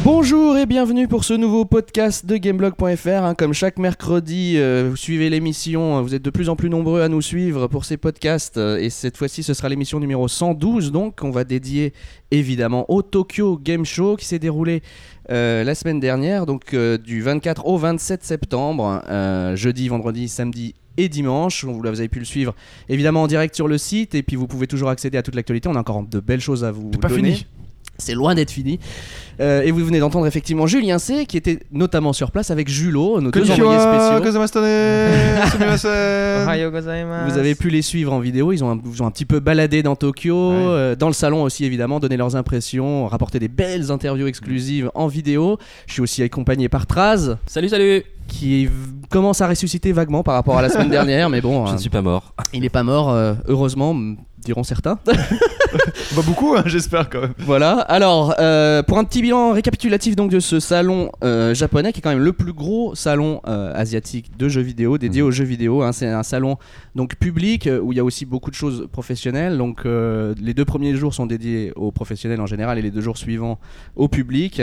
Bonjour et bienvenue pour ce nouveau podcast de Gameblog.fr. Comme chaque mercredi, vous suivez l'émission, vous êtes de plus en plus nombreux à nous suivre pour ces podcasts et cette fois-ci ce sera l'émission numéro 112, donc on va dédier évidemment au Tokyo Game Show qui s'est déroulé la semaine dernière, donc du 24 au 27 septembre, jeudi, vendredi, samedi et dimanche. Vous avez pu le suivre évidemment en direct sur le site et puis vous pouvez toujours accéder à toute l'actualité, on a encore de belles choses à vous donner. C'est pas fini. C'est loin d'être fini. Et vous venez d'entendre effectivement Julien C qui était notamment sur place avec Julo, nos deux envoyés spéciaux. Vous avez pu les suivre en vidéo, ils ont un petit peu baladé dans Tokyo, dans le salon aussi évidemment, donné leurs impressions, rapporté des belles interviews exclusives en vidéo. Je suis aussi accompagné par Traz. Salut qui commence à ressusciter vaguement par rapport à la semaine dernière, mais bon, je ne suis pas mort. Il n'est pas mort, heureusement, diront certains. Pas beaucoup, hein, j'espère quand même. Voilà, alors pour un petit bilan récapitulatif donc de ce salon japonais qui est quand même le plus gros salon asiatique de jeux vidéo, dédié aux jeux vidéo, hein. C'est un salon donc public où il y a aussi beaucoup de choses professionnelles, donc les 2 premiers jours sont dédiés aux professionnels en général et les 2 jours suivants au public.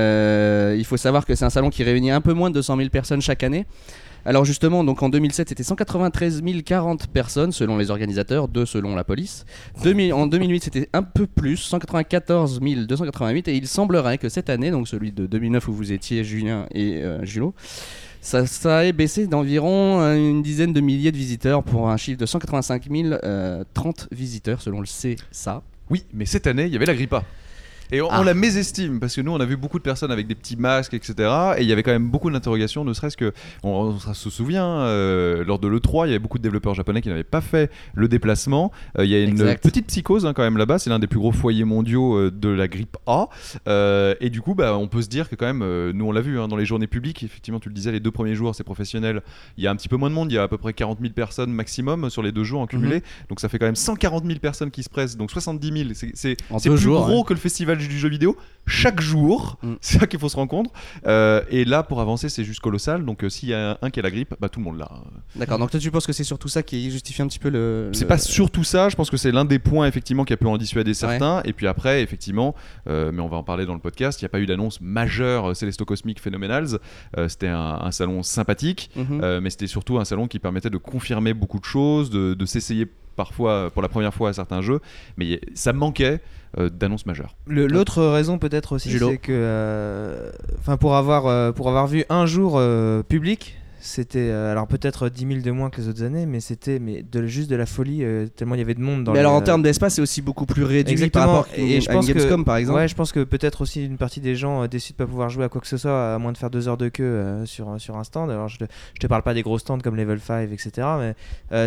Il faut savoir que c'est un salon qui réunit un peu moins de 200 000 personnes chaque année. Alors justement, donc en 2007, c'était 193 040 personnes selon les organisateurs, 2 selon la police. En 2008, c'était un peu plus, 194 288. Et il semblerait que cette année, donc celui de 2009 où vous étiez Julien et Julo, ça ait baissé d'environ une dizaine de milliers de visiteurs pour un chiffre de 185 030 visiteurs selon le CSA. Oui, mais cette année, il y avait la grippe A. Et on la mésestime parce que nous on a vu beaucoup de personnes avec des petits masques, etc. Et il y avait quand même beaucoup d'interrogations, ne serait-ce que, on se souvient, lors de l'E3, il y avait beaucoup de développeurs japonais qui n'avaient pas fait le déplacement. Il y a une petite psychose quand même là-bas, c'est l'un des plus gros foyers mondiaux de la grippe A. Et du coup, on peut se dire que quand même, nous on l'a vu dans les journées publiques, effectivement tu le disais, les 2 premiers jours c'est professionnel, il y a un petit peu moins de monde, il y a à peu près 40 000 personnes maximum sur les 2 jours en cumulé. Donc ça fait quand même 140 000 personnes qui se pressent, donc 70 000, c'est plus jours, gros que le festival du jeu vidéo chaque jour. C'est ça qu'il faut se rendre compte. Et là pour avancer c'est juste colossal, donc s'il y a un qui a la grippe, tout le monde l'a. D'accord, donc toi tu penses que c'est surtout ça qui justifie un petit peu c'est pas surtout ça, je pense que c'est l'un des points effectivement qui a pu en dissuader certains. Et puis après effectivement, mais on va en parler dans le podcast, il n'y a pas eu d'annonce majeure Celesto Cosmic Phenomenals. C'était un salon sympathique, mais c'était surtout un salon qui permettait de confirmer beaucoup de choses, de s'essayer parfois pour la première fois à certains jeux, mais ça manquait d'annonces majeures. L'autre raison peut-être aussi, Julo. c'est que pour avoir vu un jour public, c'était alors peut-être 10 000 de moins que les autres années, mais c'était juste de la folie, tellement il y avait de monde dans mais alors en termes d'espace c'est aussi beaucoup plus réduit. Exactement. Par rapport à je pense une Gamescom par exemple. Ouais, je pense que peut-être aussi une partie des gens décident de pas pouvoir jouer à quoi que ce soit à moins de faire 2 heures de queue sur un stand. Alors je te parle pas des gros stands comme Level 5 etc, mais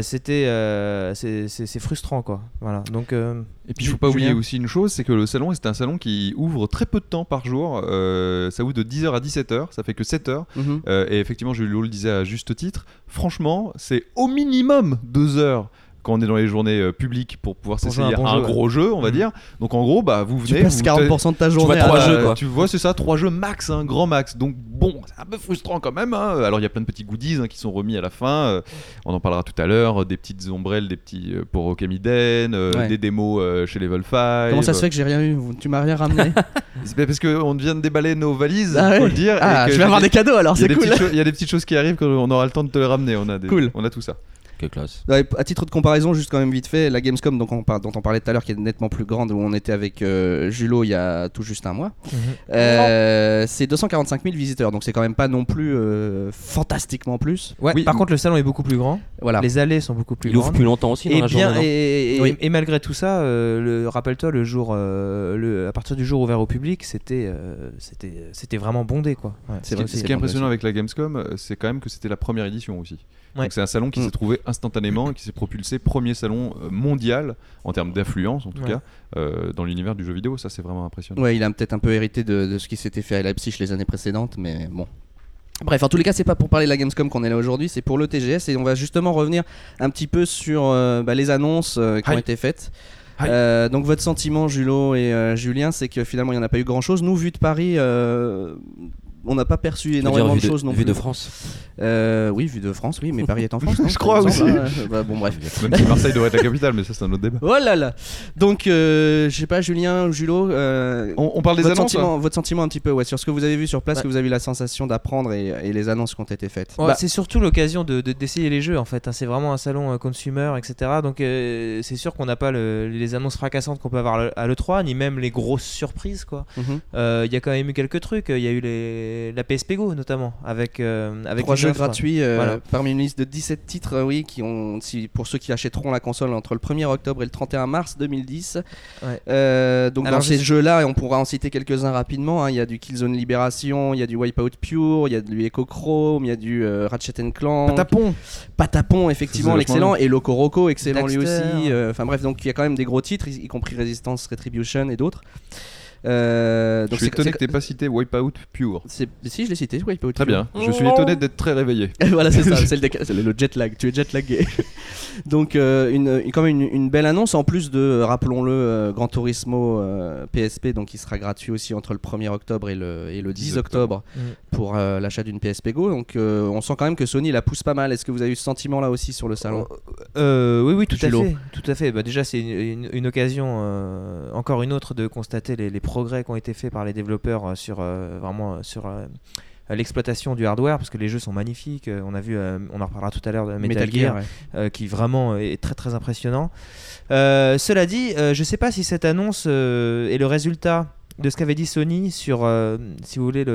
c'est frustrant quoi. Voilà. Donc et puis il faut pas oublier aussi une chose, c'est que le salon c'est un salon qui ouvre très peu de temps par jour, ça ouvre de 10h à 17h, ça fait que 7h. Et effectivement Julio le disait à juste titre, franchement c'est au minimum 2 heures quand on est dans les journées publiques pour pouvoir s'essayer à un gros jeu, on va dire. Donc en gros, vous venez, tu passes 40% de ta journée. Tu vois 3 jeux, quoi. Tu vois, c'est ça, 3 jeux max, grand max. Donc bon, c'est un peu frustrant quand même. Alors il y a plein de petits goodies qui sont remis à la fin. On en parlera tout à l'heure. Des petites ombrelles, des petits pour Okamiden, des démos chez Level 5. Comment ça se fait que j'ai rien eu ? Tu m'as rien ramené ? C'est parce qu'on vient de déballer nos valises, faut le dire. Je vais avoir des cadeaux alors, c'est cool. Il y a des petites choses qui arrivent qu'on aura le temps de te les ramener. On a tout ça. Quelle classe. À titre de comparaison, juste quand même vite fait, la Gamescom dont on parlait tout à l'heure, qui est nettement plus grande, où on était avec Julo il y a tout juste un mois, c'est 245 000 visiteurs, donc c'est quand même pas non plus fantastiquement plus. Ouais, oui. Par contre le salon est beaucoup plus grand, voilà. Les allées sont beaucoup plus grandes. Il ouvre grandes. plus longtemps aussi dans la journée. Et malgré tout ça, rappelle-toi le jour, à partir du jour ouvert au public, c'était vraiment bondé quoi. Ouais, ce qui est impressionnant avec la Gamescom, c'est quand même que c'était la première édition aussi. Ouais. Donc c'est un salon qui s'est trouvé instantanément et qui s'est propulsé premier salon mondial en termes d'affluence en tout cas dans l'univers du jeu vidéo. Ça c'est vraiment impressionnant. Ouais, il a peut-être un peu hérité de ce qui s'était fait à Leipzig les années précédentes, mais bon. Bref, en tous les cas, c'est pas pour parler de la Gamescom qu'on est là aujourd'hui, c'est pour le TGS et on va justement revenir un petit peu sur les annonces qui ont été faites. Donc votre sentiment, Julo et Julien, c'est que finalement il n'y en a pas eu grand chose. Nous, vu de Paris, on n'a pas perçu énormément de choses non plus. Vue de France. Oui, vue de France, oui, mais Paris est en France. Non, je crois aussi. Bon, bref. Même si Marseille devrait être la capitale, mais ça c'est un autre débat. Oh là là. Donc, je sais pas, Julien ou Julo. On parle des annonces. Votre sentiment un petit peu, sur ce que vous avez vu sur place, que vous avez eu la sensation d'apprendre et les annonces qui ont été faites. C'est surtout l'occasion d'essayer les jeux en fait. C'est vraiment un salon consumer, etc. Donc c'est sûr qu'on n'a pas les annonces fracassantes qu'on peut avoir à l'E3, ni même les grosses surprises quoi. Il y a quand même eu quelques trucs. Il y a eu la PSP Go notamment avec 3 jeux gratuits parmi une liste de 17 titres pour ceux qui achèteront la console entre le 1er octobre et le 31 mars 2010. Donc dans ces jeux-là, et on pourra en citer quelques-uns rapidement, il y a du Killzone Libération, il y a du Wipeout Pure, il y a du Echochrome, il y a du Ratchet & Clank, Patapon effectivement l'excellent, et Loco Roco excellent lui aussi. Enfin bref, donc il y a quand même des gros titres, y compris Resistance Retribution et d'autres. Je suis étonné que tu n'aies pas cité Wipeout Pure. Si, je l'ai cité, Wipeout Pure. Très bien, je suis étonné d'être très réveillé. Voilà, c'est ça, c'est le jet lag, tu es jet lagué. Donc quand même une belle annonce, en plus de, rappelons-le, Gran Turismo PSP, donc qui sera gratuit aussi entre le 1er octobre et le 10 octobre pour l'achat d'une PSP Go. Donc on sent quand même que Sony la pousse pas mal. Est-ce que vous avez eu ce sentiment là aussi sur le salon? Oui, tout à fait. Déjà, c'est une occasion, encore une autre, de constater les progrès qui ont été faits par les développeurs sur l'exploitation du hardware, parce que les jeux sont magnifiques. On a vu, on en reparlera tout à l'heure, de Metal Gear qui vraiment est très très impressionnant. Cela dit, je sais pas si cette annonce est le résultat de ce qu'avait dit Sony sur, si vous voulez,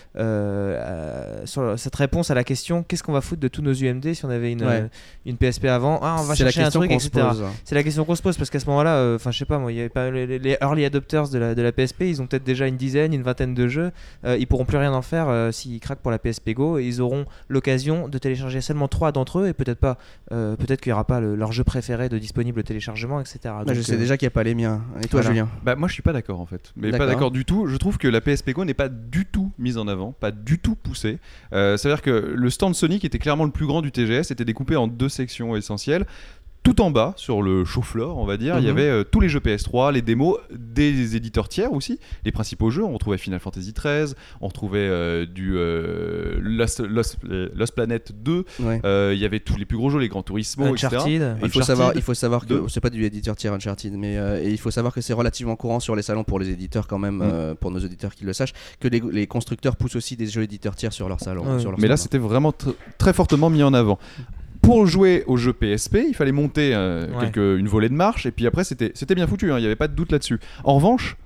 sur cette réponse à la question qu'est-ce qu'on va foutre de tous nos UMD si on avait une PSP avant. On va chercher un truc, etc. C'est la question qu'on se pose, parce qu'à ce moment-là, je sais pas moi, il y avait pas les early adopters de la PSP, ils ont peut-être déjà une vingtaine de jeux, ils pourront plus rien en faire s'ils craquent pour la PSP Go, et ils auront l'occasion de télécharger seulement 3 d'entre eux, et peut-être qu'il n'y aura pas leur jeu préféré de disponible au téléchargement, etc. Donc, je sais déjà qu'il n'y a pas les miens. Et toi, Julien? Moi je suis pas d'accord en fait, mais pas d'accord du tout. Je trouve que la PSP Go n'est pas du tout mise en avant, pas du tout poussée. C'est-à-dire que le stand Sony, qui était clairement le plus grand du TGS, était découpé en 2 sections essentielles. Tout en bas, sur le show floor, on va dire, il y avait tous les jeux PS3, les démos, des éditeurs tiers aussi, les principaux jeux. On retrouvait Final Fantasy XIII, on retrouvait du Lost Planet 2, il y avait tous les plus gros jeux, les Gran Turismo, Uncharted. etc. Il faut savoir que c'est pas du éditeur tiers Uncharted, mais il faut savoir que c'est relativement courant sur les salons pour les éditeurs quand même, pour nos auditeurs qui le sachent, que les constructeurs poussent aussi des jeux éditeurs tiers sur leur salon. Mais là, c'était vraiment très fortement mis en avant. Pour jouer au jeu PSP, il fallait monter une volée de marche, et puis après c'était bien foutu, il n'y avait pas de doute là-dessus. En revanche,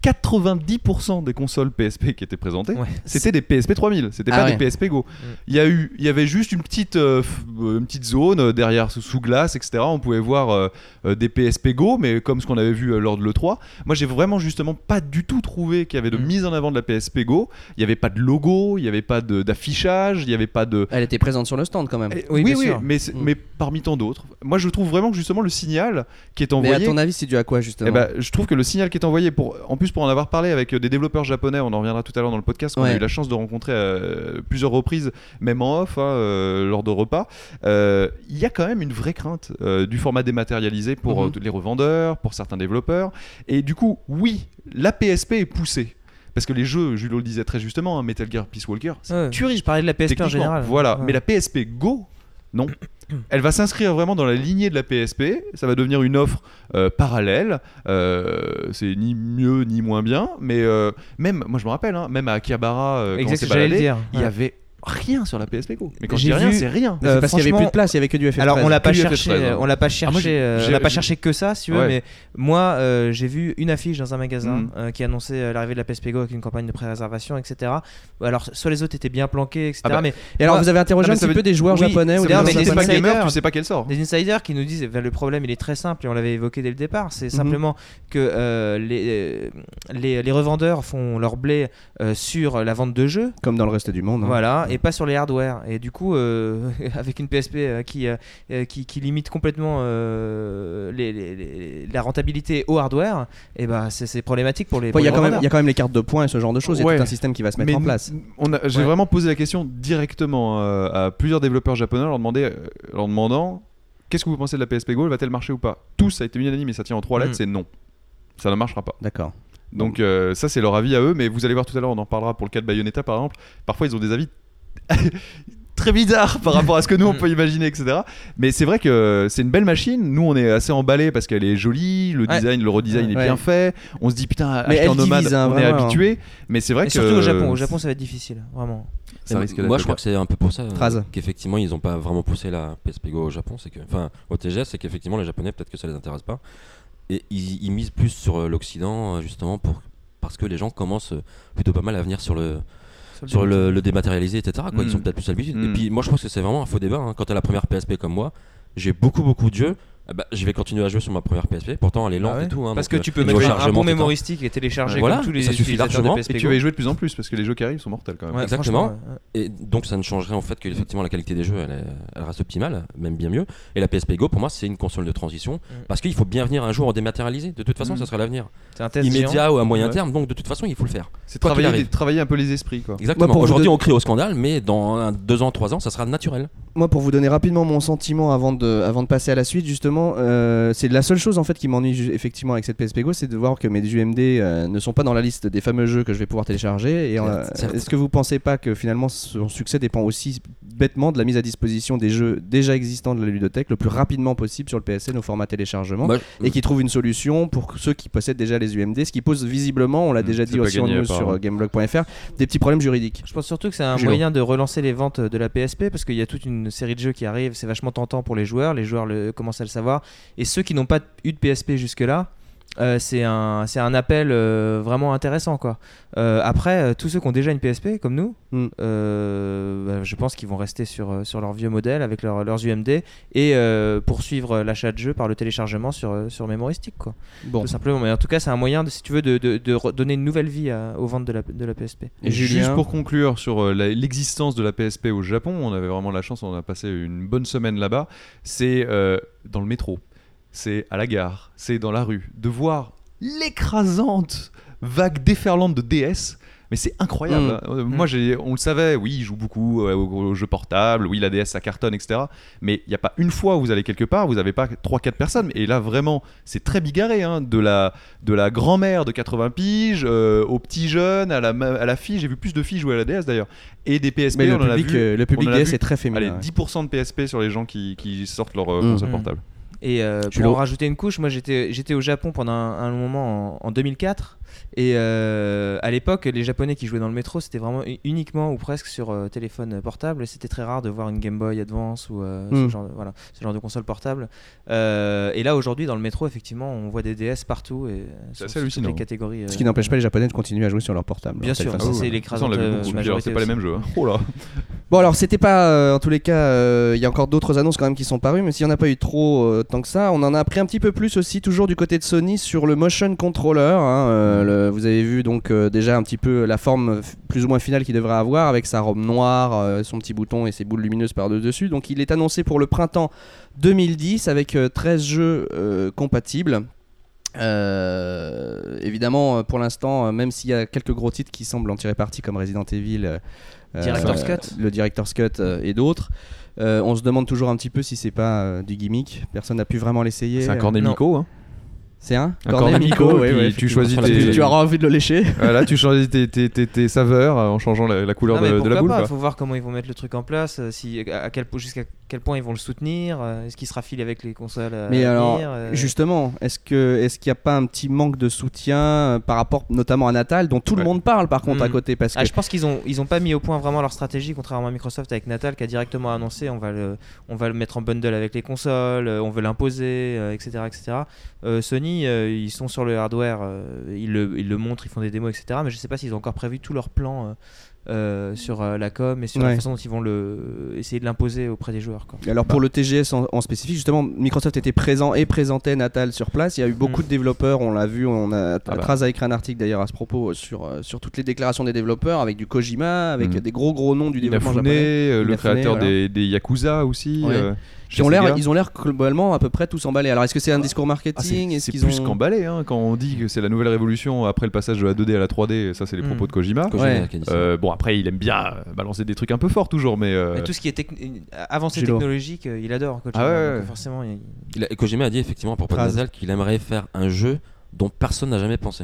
90% des consoles PSP qui étaient présentées, c'était des PSP 3000, c'était pas des PSP Go. Il y avait juste une petite zone derrière sous glace, etc. On pouvait voir des PSP Go, mais comme ce qu'on avait vu lors de l'E3. Moi, j'ai vraiment justement pas du tout trouvé qu'il y avait de mise en avant de la PSP Go. Il y avait pas de logo, il y avait pas d'affichage, il y avait pas de. Elle était présente sur le stand quand même. Oui, mais parmi tant d'autres. Moi, je trouve vraiment que justement le signal qui est envoyé. Mais à ton avis, c'est dû à quoi justement? Je trouve que le signal qui est envoyé en plus pour en avoir parlé avec des développeurs japonais, on en reviendra tout à l'heure dans le podcast, qu'on a eu la chance de rencontrer plusieurs reprises, même en off, lors de repas, il y a quand même une vraie crainte du format dématérialisé pour les revendeurs, pour certains développeurs, et du coup, oui, la PSP est poussée. Parce que les jeux, Julio le disait très justement, Metal Gear Peace Walker, c'est une tuerie. Je parlais de la PSP en général. Voilà, mais la PSP Go, non. Elle va s'inscrire vraiment dans la lignée de la PSP, ça va devenir une offre parallèle, c'est ni mieux ni moins bien, mais même, moi je me rappelle, même à Akihabara, quand on s'est baladé, il y avait rien sur la PSP Go. Mais quand je dis rien, c'est rien. C'est parce qu'il n'y avait plus de place, il n'y avait que du FF13. Alors on l'a pas cherché que ça, si tu veux, mais moi j'ai vu une affiche dans un magasin qui annonçait l'arrivée de la PSP Go avec une campagne de pré-réservation, etc. Alors soit les autres étaient bien planqués, etc. Et alors vous avez interrogé un petit peu des joueurs japonais ou des insiders, tu sais pas qu'elle sort. Des insiders qui nous disent le problème il est très simple, et on l'avait évoqué dès le départ, c'est simplement que les revendeurs font leur blé sur la vente de jeux, comme dans le reste du monde. Voilà. Et pas sur les hardware, et du coup avec une PSP qui limite complètement la rentabilité au hardware, et c'est problématique pour les. Il y a quand même les cartes de points et ce genre de choses. Il y a tout un système qui va se mettre en place. J'ai vraiment posé la question directement à plusieurs développeurs japonais, leur demandant qu'est-ce que vous pensez de la PSP Go, va-t-elle marcher ou pas. Tous, ça a été unanime et ça tient en 3 lettres, c'est non, ça ne marchera pas. D'accord. Donc ça c'est leur avis à eux, mais vous allez voir tout à l'heure, on en parlera pour le cas de Bayonetta par exemple. Parfois ils ont des avis très bizarre par rapport à ce que nous on peut imaginer, etc. Mais c'est vrai que c'est une belle machine. Nous on est assez emballés parce qu'elle est jolie, le design, le redesign est bien fait. On se dit putain, acheter en nomade, on est habitué. Mais c'est vrai que surtout au Japon ça va être difficile, vraiment. Moi je crois que c'est un peu pour ça qu'effectivement ils n'ont pas vraiment poussé la PSP Go au Japon. C'est que, enfin, au TGS, c'est qu'effectivement les Japonais peut-être que ça les intéresse pas et ils misent plus sur l'Occident justement parce que les gens commencent plutôt pas mal à venir sur le dématérialisé, etc. Quoi. Ils sont peut-être plus habitués. Et puis moi je pense que c'est vraiment un faux débat. Quand t'as la première PSP comme moi, j'ai beaucoup de jeux. Je vais continuer à jouer sur ma première PSP. Pourtant elle est lente et tout. Parce que tu peux mettre un bon mémoristique et télécharger comme tous les ça suffit largement. Et tu vas y jouer de plus en plus parce que les jeux qui arrivent sont mortels quand même. Ouais, exactement. Et donc ça ne changerait en fait qu'effectivement la qualité des jeux elle reste optimale, même bien mieux. Et la PSP Go pour moi c'est une console de transition parce qu'il faut bien venir un jour en dématérialisé. De toute façon ça sera l'avenir. C'est un test immédiat ou à moyen terme. Donc de toute façon il faut le faire. C'est travailler un peu les esprits quoi. Exactement. Aujourd'hui on crie au scandale, mais dans 2 ans, 3 ans ça sera naturel. Moi pour vous donner rapidement mon sentiment avant de passer à la suite justement, c'est la seule chose en fait qui m'ennuie effectivement avec cette PSP Go, c'est de voir que mes UMD ne sont pas dans la liste des fameux jeux que je vais pouvoir télécharger. Et est-ce que vous pensez pas que finalement son succès dépend aussi bêtement de la mise à disposition des jeux déjà existants de la ludothèque le plus rapidement possible sur le PSN au format téléchargement et qui trouve une solution pour ceux qui possèdent déjà les UMD, ce qui pose visiblement, on l'a déjà dit aussi en news sur gameblog.fr, des petits problèmes juridiques. Je pense surtout que c'est un moyen de relancer les ventes de la PSP parce qu'il y a toute une série de jeux qui arrivent, c'est vachement tentant pour les joueurs commencent à le savoir, et ceux qui n'ont pas eu de PSP jusque-là, c'est un appel vraiment intéressant quoi. Après tous ceux qui ont déjà une PSP comme nous, je pense qu'ils vont rester sur leur vieux modèle avec leurs UMD et poursuivre l'achat de jeux par le téléchargement sur mémoristique quoi. Tout simplement. Mais en tout cas c'est un moyen si tu veux de donner une nouvelle vie aux ventes de la PSP. Et juste pour conclure sur l'existence de la PSP au Japon, on avait vraiment la chance, on a passé une bonne semaine là-bas. C'est dans le métro, c'est à la gare, c'est dans la rue, de voir l'écrasante vague déferlante de DS. Mais c'est incroyable. Moi, on le savait, oui, ils jouent beaucoup aux jeux portables, oui, la DS ça cartonne, etc. Mais il n'y a pas une fois où vous allez quelque part, vous n'avez pas 3-4 personnes. Et là, vraiment, c'est très bigarré. De la grand-mère de 80 piges aux petits jeunes, à la fille. J'ai vu plus de filles jouer à la DS d'ailleurs. Et des PSP, mais le public DS est très féminin. Allez, 10% de PSP sur les gens qui sortent leur console portable. Et pour en rajouter une couche, moi j'étais au Japon pendant un moment en 2004 et à l'époque les Japonais qui jouaient dans le métro c'était vraiment uniquement ou presque sur téléphone portable, et c'était très rare de voir une Game Boy Advance ou ce genre de console portable, et là aujourd'hui dans le métro effectivement on voit des DS partout et c'est assez hallucinant. Toutes les catégories, ce qui n'empêche pas les Japonais de continuer à jouer sur leur portable. Bien sûr, ça c'est l'écrasante majorité. C'est pas les mêmes jeux. Oh là. Bon alors c'était pas en tous les cas il y a encore d'autres annonces quand même qui sont parues, mais s'il n'y en a pas eu trop tant que ça, on en a appris un petit peu plus aussi toujours du côté de Sony sur le motion controller. Vous avez vu donc déjà un petit peu la forme plus ou moins finale qu'il devrait avoir avec sa robe noire, son petit bouton et ses boules lumineuses par dessus. Donc il est annoncé pour le printemps 2010 avec 13 jeux compatibles. Évidemment pour l'instant, même s'il y a quelques gros titres qui semblent en tirer parti comme Resident Evil, le Director's Cut et d'autres, on se demande toujours un petit peu si c'est pas du gimmick. Personne n'a pu vraiment l'essayer. C'est un cornet Miko. C'est un cornet Miko, et tu choisis tu auras envie de le lécher. Voilà, tu choisis tes saveurs en changeant la couleur de la boule. Il faut voir comment ils vont mettre le truc en place, jusqu'à quel point ils vont le soutenir, est-ce qu'il sera filé avec les consoles mais alors justement, est-ce qu'il n'y a pas un petit manque de soutien par rapport notamment à Natal dont tout le monde parle par contre à côté, parce que je pense qu'ils ont pas mis au point vraiment leur stratégie, contrairement à Microsoft avec Natal qui a directement annoncé on va le mettre en bundle avec les consoles, on veut l'imposer, etc. Sony ils sont sur le hardware, ils le montrent, ils font des démos, etc. Mais je sais pas s'ils ont encore prévu tout leur plan sur la com et sur la façon dont ils vont essayer de l'imposer auprès des joueurs, quoi. Alors pour le TGS en spécifique, justement, Microsoft était présent et présentait Natal sur place. Il y a eu beaucoup de développeurs, on l'a vu, Traz a écrit un article d'ailleurs à ce propos sur toutes les déclarations des développeurs avec du Kojima, avec des gros noms du développement japonais. Le créateur des Yakuza aussi. Ils ont l'air globalement à peu près tous emballés. Alors est-ce que c'est un discours marketing? C'est plus qu'emballé quand on dit que c'est la nouvelle révolution après le passage de la 2D à la 3D. Ça c'est les propos de Kojima. Bon après il aime bien balancer des trucs un peu forts toujours, mais tout ce qui est avancé technologique il adore Kojima. Donc forcément Kojima a dit effectivement pour Natal qu'il aimerait faire un jeu dont personne n'a jamais pensé.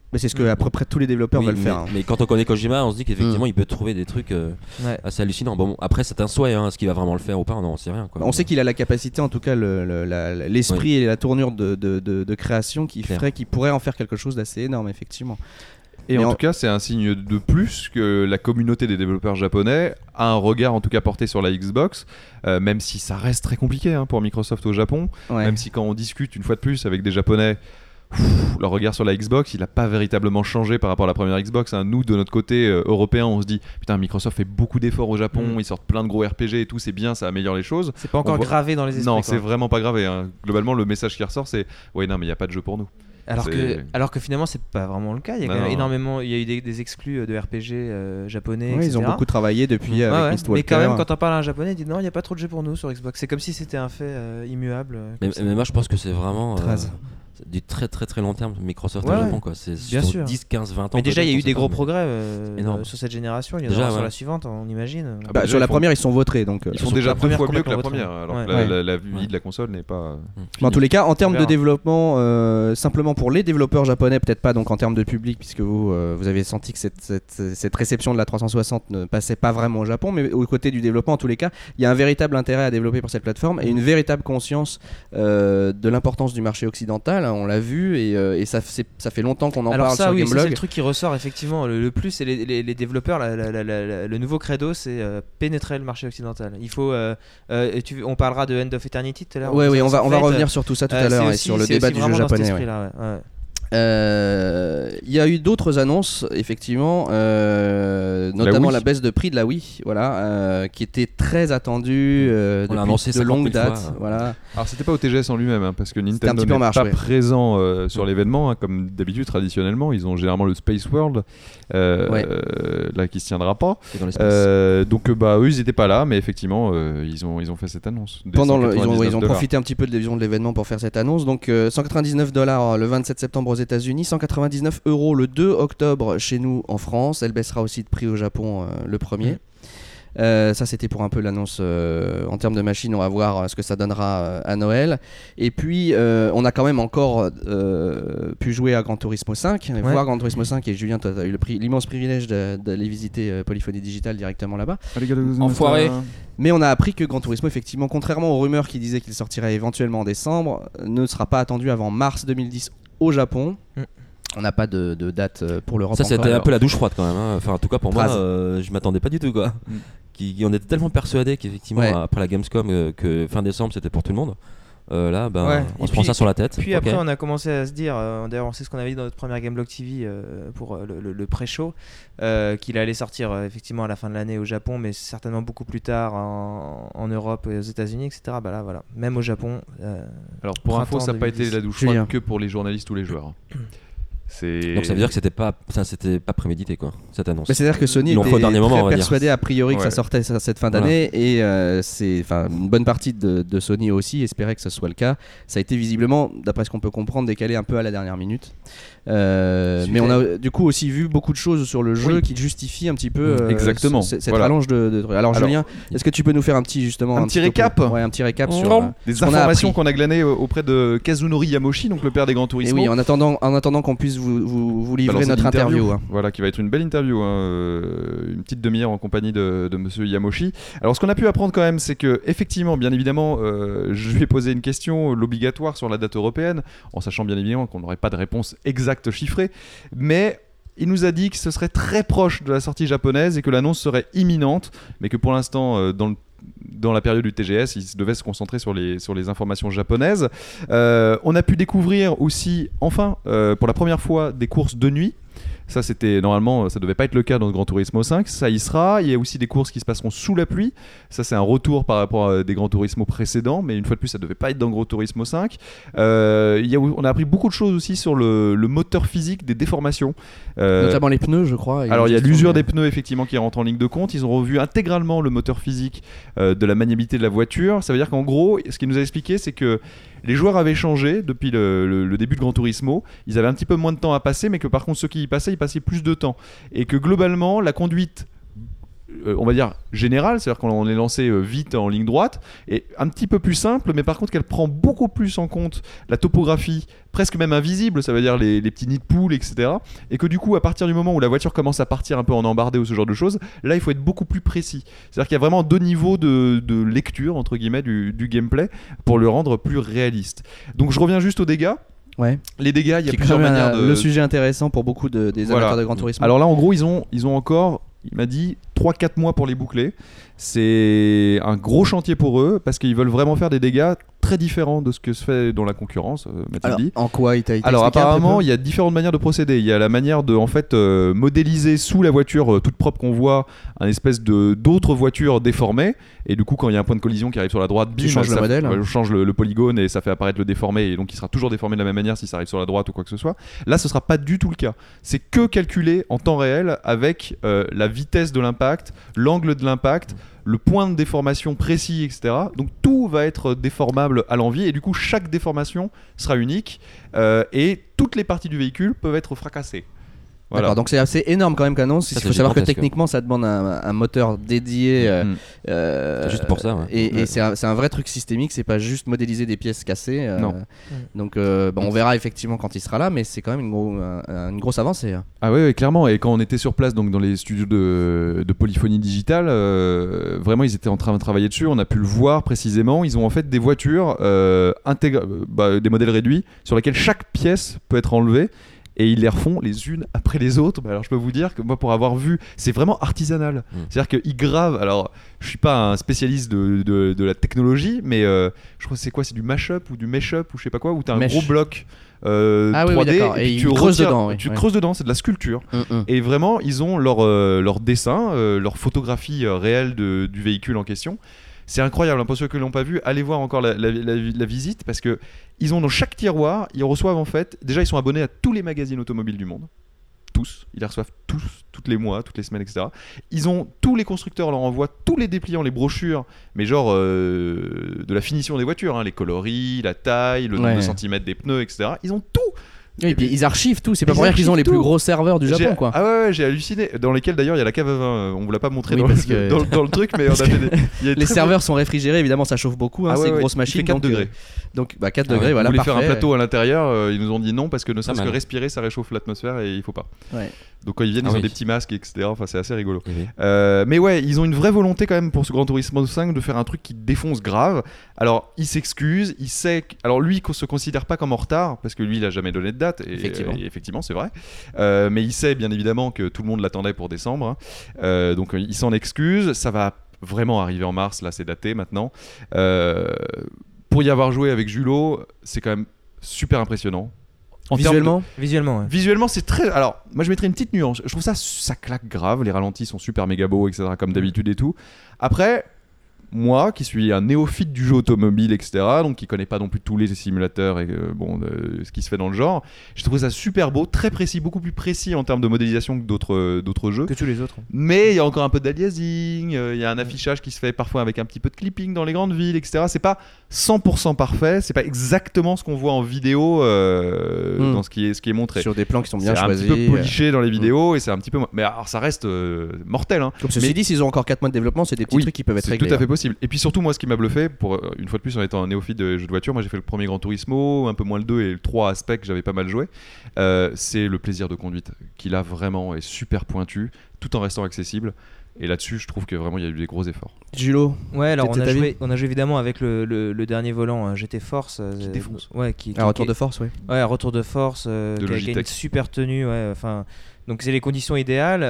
Mais c'est ce que à peu près tous les développeurs veulent faire. Mais quand on connaît Kojima, on se dit qu'effectivement il peut trouver des trucs assez hallucinants. Bon, après c'est un souhait, est-ce qu'il va vraiment le faire ou pas, on sait rien. On sait qu'il a la capacité, en tout cas l'esprit et la tournure de création qui ferait qu'il pourrait en faire quelque chose d'assez énorme, effectivement. Et en tout cas, c'est un signe de plus que la communauté des développeurs japonais a un regard en tout cas porté sur la Xbox, même si ça reste très compliqué pour Microsoft au Japon, même si quand on discute une fois de plus avec des Japonais, leur regard sur la Xbox, il n'a pas véritablement changé par rapport à la première Xbox. Nous, de notre côté européen, on se dit putain, Microsoft fait beaucoup d'efforts au Japon, ils sortent plein de gros RPG et tout, c'est bien, ça améliore les choses. C'est pas encore gravé dans les esprits. Non, c'est vraiment pas gravé. Globalement, le message qui ressort, c'est ouais, non, mais il n'y a pas de jeu pour nous. Alors que finalement c'est pas vraiment le cas. Il y a quand même énormément, il y a eu des exclus de RPG japonais. Ils ont beaucoup travaillé depuis avec Mistwalker. Mais quand même, quand on parle à un japonais, il dit non, il n'y a pas trop de jeux pour nous sur Xbox. C'est comme si c'était un fait immuable. Mais moi je pense que c'est vraiment du très très très long terme Microsoft au Japon, quoi. C'est bien sûr. 10, 15, 20 ans. Mais déjà il y a eu des gros progrès sur cette génération. Il y en aura sur la suivante, on imagine. Sur la première ils sont vautrés, donc ils sont déjà 2 fois mieux que la première. Alors que la vie de la console n'est pas. En tous les cas, en termes de développement, simplement pour les développeurs japonais, peut-être pas donc en termes de public, puisque vous avez senti que cette réception de la 360 ne passait pas vraiment au Japon, mais au côté du développement, en tous les cas, il y a un véritable intérêt à développer pour cette plateforme et une véritable conscience de l'importance du marché occidental. On l'a vu et ça fait longtemps qu'on en parle sur Gameblog. C'est le truc qui ressort effectivement le plus, c'est les développeurs. Le nouveau credo, c'est pénétrer le marché occidental. Il faut. On parlera de End of Eternity tout à l'heure. Oui, on va revenir sur tout ça tout à l'heure et sur le débat du jeu japonais. Il y a eu d'autres annonces, effectivement, notamment la baisse de prix de la Wii, qui était très attendue depuis de longue date. Voilà. Alors c'était pas au TGS en lui-même, parce que Nintendo n'est pas présent sur l'événement, comme d'habitude traditionnellement. Ils ont généralement le Space World, là qui se tiendra pas. Donc eux ils étaient pas là, mais effectivement ils ont fait cette annonce. Ils ont profité un petit peu de l'événement pour faire cette annonce. Donc $199 le 27 septembre aux États-Unis, 199 € le 2 octobre chez nous en France. Elle baissera aussi de prix au Japon le 1er. Ça c'était pour un peu l'annonce en termes de machine. On va voir ce que ça donnera à Noël. Et puis on a quand même encore pu jouer à Gran Turismo 5, voir Gran Turismo 5. Et Julien, toi tu as eu l'immense privilège d'aller visiter Polyphonie Digital directement là-bas. Enfoiré. Mais on a appris que Gran Turismo, effectivement, contrairement aux rumeurs qui disaient qu'il sortirait éventuellement en décembre, ne sera pas attendu avant mars 2010 au Japon. On n'a pas de date pour l'Europe. Ça c'était un peu la douche froide quand même. Enfin en tout cas pour moi, je m'attendais pas du tout, quoi. On était tellement persuadés qu'effectivement après la Gamescom que fin décembre c'était pour tout le monde. Là on se prend ça sur la tête. Puis après on a commencé à se dire, d'ailleurs on sait ce qu'on avait dit dans notre première Gameblog TV pour le pré-show, qu'il allait sortir effectivement à la fin de l'année au Japon, mais certainement beaucoup plus tard en Europe et aux États-Unis, etc. Là voilà, même au Japon. Alors pour info, ça n'a pas été la douche froide que pour les journalistes ou les joueurs. Donc ça veut dire que c'était pas prémédité, quoi, cette annonce. Mais c'est-à-dire que Sony était très persuadé a priori que ça sortait cette fin d'année, et une bonne partie de Sony aussi espérait que ce soit le cas. Ça a été visiblement, d'après ce qu'on peut comprendre, décalé un peu à la dernière minute. Mais on a du coup aussi vu beaucoup de choses sur le jeu qui justifient un petit peu cette rallonge de trucs. Alors Julien, est-ce que tu peux nous faire un petit récap un petit récap sur des informations qu'on a glanées auprès de Kazunori Yamoshi, donc le père des Gran Turismo. Et oui, en attendant qu'on puisse vous livrer notre interview. Voilà, qui va être une belle interview, une petite demi-heure en compagnie de monsieur Yamoshi. Alors ce qu'on a pu apprendre quand même, c'est que effectivement, bien évidemment, je lui ai posé une question, l'obligatoire sur la date européenne, en sachant bien évidemment qu'on n'aurait pas de réponse exacte chiffrée, mais il nous a dit que ce serait très proche de la sortie japonaise et que l'annonce serait imminente, mais que pour l'instant, dans la période du TGS, il devait se concentrer sur les informations japonaises. On a pu découvrir aussi, enfin, pour la première fois, des courses de nuit. Ça, normalement, ça devait pas être le cas dans le Gran Turismo 5. Ça y sera. Il y a aussi des courses qui se passeront sous la pluie. Ça, c'est un retour par rapport à des Gran Turismo précédents, mais une fois de plus, ça devait pas être dans le Gran Turismo 5. On a appris beaucoup de choses aussi sur le moteur physique des déformations. Notamment les pneus, je crois. Alors, il y a l'usure des pneus, effectivement, qui rentre en ligne de compte. Ils ont revu intégralement le moteur physique de la maniabilité de la voiture. Ça veut dire qu'en gros, ce qu'il nous a expliqué, c'est que les joueurs avaient changé depuis le début de Gran Turismo. Ils avaient un petit peu moins de temps à passer, mais que par contre ceux qui y passaient, ils passaient plus de temps. Et que globalement, la conduite on va dire générale, c'est-à-dire qu'on est lancé vite en ligne droite, et un petit peu plus simple, mais par contre qu'elle prend beaucoup plus en compte la topographie, presque même invisible, ça veut dire les petits nids de poules, etc. Et que du coup, à partir du moment où la voiture commence à partir un peu en embardée ou ce genre de choses, là il faut être beaucoup plus précis. C'est-à-dire qu'il y a vraiment 2 niveaux de lecture, entre guillemets, du gameplay pour le rendre plus réaliste. Donc je reviens juste aux dégâts. Ouais. Les dégâts, il y a plusieurs manières de... Le sujet intéressant pour beaucoup des amateurs de Gran Turismo. Alors là, en gros, ils ont encore, il m'a dit, 3-4 mois pour les boucler. C'est un gros chantier pour eux parce qu'ils veulent vraiment faire des dégâts très différents de ce que se fait dans la concurrence, m'a-t-il dit. En quoi il t'a Alors apparemment, il y a différentes manières de procéder. Il y a la manière de modéliser sous la voiture toute propre qu'on voit un espèce d'autres voitures déformées, et du coup quand il y a un point de collision qui arrive sur la droite, bim, change le modèle. Change le polygone et ça fait apparaître le déformé, et donc il sera toujours déformé de la même manière si ça arrive sur la droite ou quoi que ce soit. Là, ce sera pas du tout le cas. C'est que calculé en temps réel avec la vitesse de l'impact, l'angle de l'impact, le point de déformation précis, etc. Donc tout va être déformable à l'envie, et du coup chaque déformation sera unique, et toutes les parties du véhicule peuvent être fracassées. Voilà. D'accord, donc c'est assez énorme quand même qu'annonce. Il faut savoir que techniquement ça demande un moteur dédié. C'est juste pour ça. Ouais. Et c'est un vrai truc systémique, c'est pas juste modéliser des pièces cassées. Non. Donc on verra effectivement quand il sera là, mais c'est quand même une grosse avancée. Ah oui, clairement. Et quand on était sur place, donc dans les studios de Polyphonie Digitale, vraiment ils étaient en train de travailler dessus. On a pu le voir précisément. Ils ont en fait des voitures des modèles réduits sur lesquels chaque pièce peut être enlevée. Et ils les refont les unes après les autres. Alors je peux vous dire que moi, pour avoir vu, c'est vraiment artisanal. C'est-à-dire qu'ils gravent. Alors je suis pas un spécialiste de la technologie, mais je crois que c'est du mash-up ou du mesh-up ou je sais pas quoi, où tu as un gros bloc 3D et tu creuses dedans. Tu creuses dedans, c'est de la sculpture. Et vraiment, ils ont leur dessin, leur photographie réelle du véhicule en question. C'est incroyable, pour ceux qui ne l'ont pas vu, allez voir encore la visite, parce que ils ont dans chaque tiroir, ils reçoivent en fait, déjà ils sont abonnés à tous les magazines automobiles du monde, tous, ils les reçoivent tous les mois, toutes les semaines, etc. Tous les constructeurs leur envoient tous les dépliants, les brochures, mais genre de la finition des voitures, les coloris, la taille, le nombre de centimètres des pneus, etc. Ils ont tout. Oui, et puis ils archivent tout, c'est pas pour rien qu'ils ont les plus gros serveurs du Japon, quoi. Ah ouais, j'ai halluciné. Dans lesquels d'ailleurs il y a la cave à vin, on vous l'a pas montré dans le truc, mais on a fait les serveurs sont réfrigérés, évidemment ça chauffe beaucoup, c'est une grosse machine. Il fait 4 degrés. Donc 4 degrés, voilà. On voulait parfait. faire un plateau à l'intérieur, ils nous ont dit non parce que ne serait-ce que respirer ça réchauffe l'atmosphère et il faut pas. Ouais. Donc quand ils viennent, ils ont des petits masques, etc. Enfin, c'est assez rigolo. Mais ouais, ils ont une vraie volonté quand même pour ce Gran Turismo 5 de faire un truc qui défonce grave. Alors, il s'excuse, il sait. Alors lui, se considère pas comme en retard parce que lui, il a jamais donné de date. Et effectivement, c'est vrai. Mais il sait bien évidemment que tout le monde l'attendait pour décembre. Donc il s'en excuse. Ça va vraiment arriver en mars. Là, c'est daté maintenant. Pour y avoir joué avec Julo, c'est quand même super impressionnant. Visuellement, c'est très. Alors, moi, je mettrais une petite nuance. Je trouve ça claque grave. Les ralentis sont super méga beaux, etc. Comme d'habitude et tout. Après, moi, qui suis un néophyte du jeu automobile, etc., donc qui connaît pas non plus tous les simulateurs et ce qui se fait dans le genre, j'ai trouvé ça super beau, très précis, beaucoup plus précis en termes de modélisation que d'autres jeux. Que tous les autres. Mais il y a encore un peu d'aliasing, il y a un affichage qui se fait parfois avec un petit peu de clipping dans les grandes villes, etc. C'est pas 100% parfait, c'est pas exactement ce qu'on voit en vidéo dans ce qui est montré. Sur des plans qui sont bien choisis. C'est un petit peu poliché dans les vidéos et c'est un petit peu. Mais alors ça reste mortel. Comme ceci dit, s'ils ont encore 4 mois de développement, c'est des petits trucs qui peuvent être réglés. Tout à fait possible. Et puis surtout, moi, ce qui m'a bluffé, une fois de plus en étant un néophyte de jeux de voiture, moi j'ai fait le premier Gran Turismo, un peu moins le 2 et le 3 aspect que j'avais pas mal joué. C'est le plaisir de conduite qui là vraiment est super pointu, tout en restant accessible. Et là-dessus, je trouve que vraiment il y a eu des gros efforts. Julo. Ouais, alors on a joué évidemment avec le dernier volant GT Force qui défonce. Ouais, un retour de force, ouais. Ouais, un retour de force qui a une super tenue, ouais, enfin. Donc c'est les conditions idéales,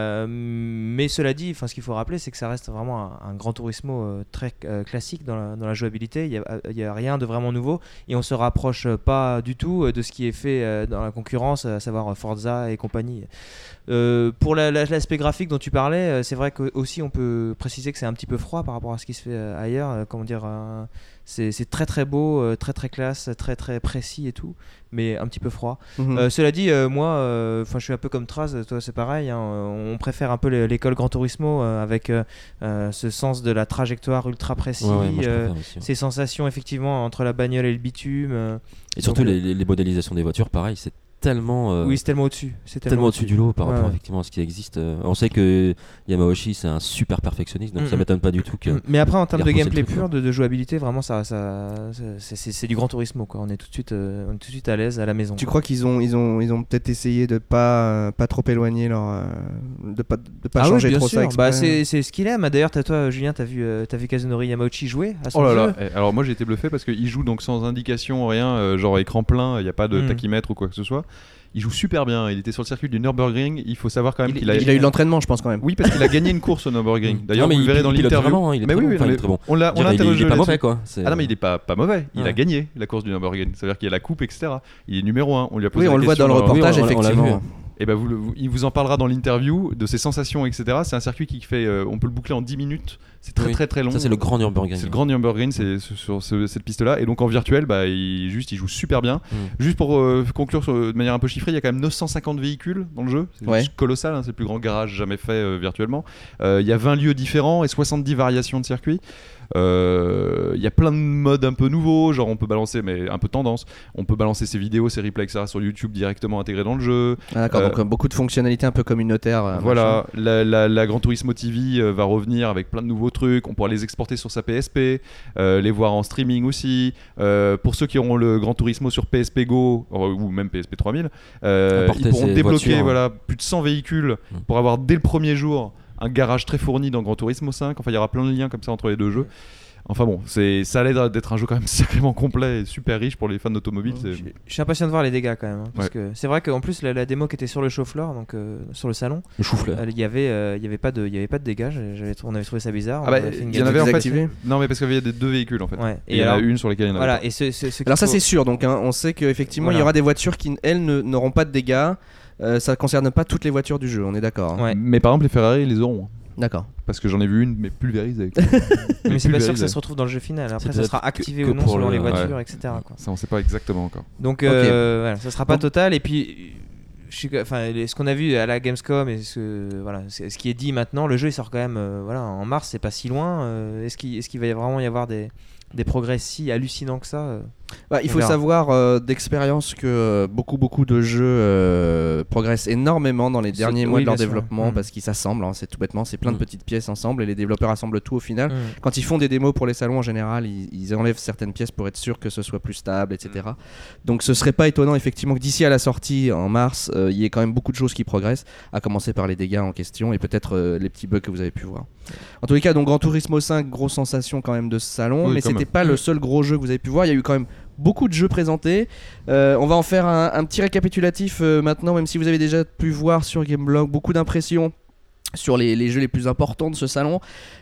mais cela dit, ce qu'il faut rappeler, c'est que ça reste vraiment un Gran Turismo très classique dans la jouabilité. Il y a rien de vraiment nouveau et on se rapproche pas du tout de ce qui est fait dans la concurrence, à savoir Forza et compagnie. Pour l'aspect graphique dont tu parlais, c'est vrai que aussi on peut préciser que c'est un petit peu froid par rapport à ce qui se fait ailleurs. C'est très très beau, très très classe, très très précis et tout, mais un petit peu froid. Cela dit, moi, je suis un peu comme Traz, toi c'est pareil, on préfère un peu l'école Gran Turismo avec ce sens de la trajectoire ultra précis, ces sensations effectivement entre la bagnole et le bitume. Et surtout les modélisations des voitures, pareil, c'est tellement. Oui, c'est tellement au-dessus. C'est tellement au-dessus du lot par rapport effectivement à ce qui existe. On sait que Yamauchi c'est un super perfectionniste, donc ça m'étonne pas du tout que. Mais après, en termes de gameplay pur, de jouabilité, vraiment, c'est du Gran Turismo, quoi. On est tout de suite à l'aise à la maison. Tu crois qu'ils ont peut-être essayé de pas trop éloigner de pas changer trop ça. Bah, c'est ce qu'il aime. D'ailleurs, toi, Julien, t'as vu Kazunori Yamauchi jouer à son jeu. Là. Alors moi, j'ai été bluffé parce qu'il joue donc sans indication, rien, genre écran plein, il y a pas de tachymètre ou quoi que ce soit. Il joue super bien, il était sur le circuit du Nürburgring, il faut savoir quand même qu'il a eu de l'entraînement, je pense quand même. Oui, parce qu'il a gagné une course au Nürburgring. D'ailleurs, vous le verrez dans l'interview. Il est très bon. On l'a interrogé. Il est pas mauvais quoi. Ah non, mais il est pas mauvais, il a gagné la course du Nürburgring. Ça veut dire qu'il y a la coupe, etc. Il est numéro 1. On lui a posé on le voit dans le reportage, effectivement. Et bah il vous en parlera dans l'interview de ses sensations, etc. C'est un circuit qui fait, on peut le boucler en 10 minutes. C'est très long. Ça c'est le grand Nürburgring. C'est le grand Nürburgring, c'est sur cette piste-là. Et donc en virtuel, il joue super bien. Juste pour conclure de manière un peu chiffrée, il y a quand même 950 véhicules dans le jeu. C'est colossal, hein, c'est le plus grand garage jamais fait virtuellement. Il y a 20 lieux différents et 70 variations de circuits. Il y a plein de modes un peu nouveaux, genre on peut balancer, mais un peu tendance, on peut balancer ses vidéos, ses replays, etc. sur YouTube directement intégrés dans le jeu. D'accord, donc beaucoup de fonctionnalités un peu communautaires. Voilà, la Gran Turismo TV va revenir avec plein de nouveaux trucs, on pourra les exporter sur sa PSP, les voir en streaming aussi. Pour ceux qui auront le Gran Turismo sur PSP Go ou même PSP 3000, ils pourront débloquer plus de 100 véhicules pour avoir dès le premier jour un garage très fourni dans Gran Turismo 5. Enfin, il y aura plein de liens comme ça entre les deux jeux. Enfin bon, ça a l'air d'être un jeu quand même sacrément complet et super riche pour les fans d'automobile. Je suis impatient de voir les dégâts quand même, parce que c'est vrai qu'en plus la démo qui était sur le show floor, donc sur le salon, il y avait pas de dégâts. On avait trouvé ça bizarre. Il y en avait en fait. Non, mais parce qu'il y avait deux véhicules en fait. Ouais. Et il y en a une sur laquelle il y en avait. Voilà. Alors ça c'est sûr. Donc on sait qu'effectivement il y aura des voitures qui elles n'auront pas de dégâts. Ça concerne pas toutes les voitures du jeu, on est d'accord. Ouais. Mais par exemple les Ferrari ils les auront. D'accord. Parce que j'en ai vu une, mais pulvérisée. Mais c'est pas sûr que ça se retrouve dans le jeu final. Après, ça sera activé ou non selon les voitures, etc. Quoi. Ça, on sait pas exactement encore. Donc, ça sera pas total. Et puis, ce qu'on a vu à la Gamescom et ce qui est dit maintenant, le jeu il sort quand même en mars, c'est pas si loin. Est-ce qu'il va vraiment y avoir des progrès si hallucinants que ça il faut savoir d'expérience que beaucoup de jeux progressent énormément dans les derniers mois de leur développement parce qu'ils s'assemblent, c'est tout bêtement, c'est plein de petites pièces ensemble et les développeurs assemblent tout au final. Quand ils font des démos pour les salons en général, ils enlèvent certaines pièces pour être sûr que ce soit plus stable, etc. Donc ce serait pas étonnant effectivement que d'ici à la sortie en mars, il y ait quand même beaucoup de choses qui progressent, à commencer par les dégâts en question et peut-être les petits bugs que vous avez pu voir. En tous les cas, donc Gran Turismo 5, grosse sensation quand même de ce salon, mais c'était pas le seul gros jeu que vous avez pu voir, il y a eu quand même beaucoup de jeux présentés. On va en faire un petit récapitulatif maintenant, même si vous avez déjà pu voir sur Gameblog beaucoup d'impressions sur les jeux les plus importants de ce salon.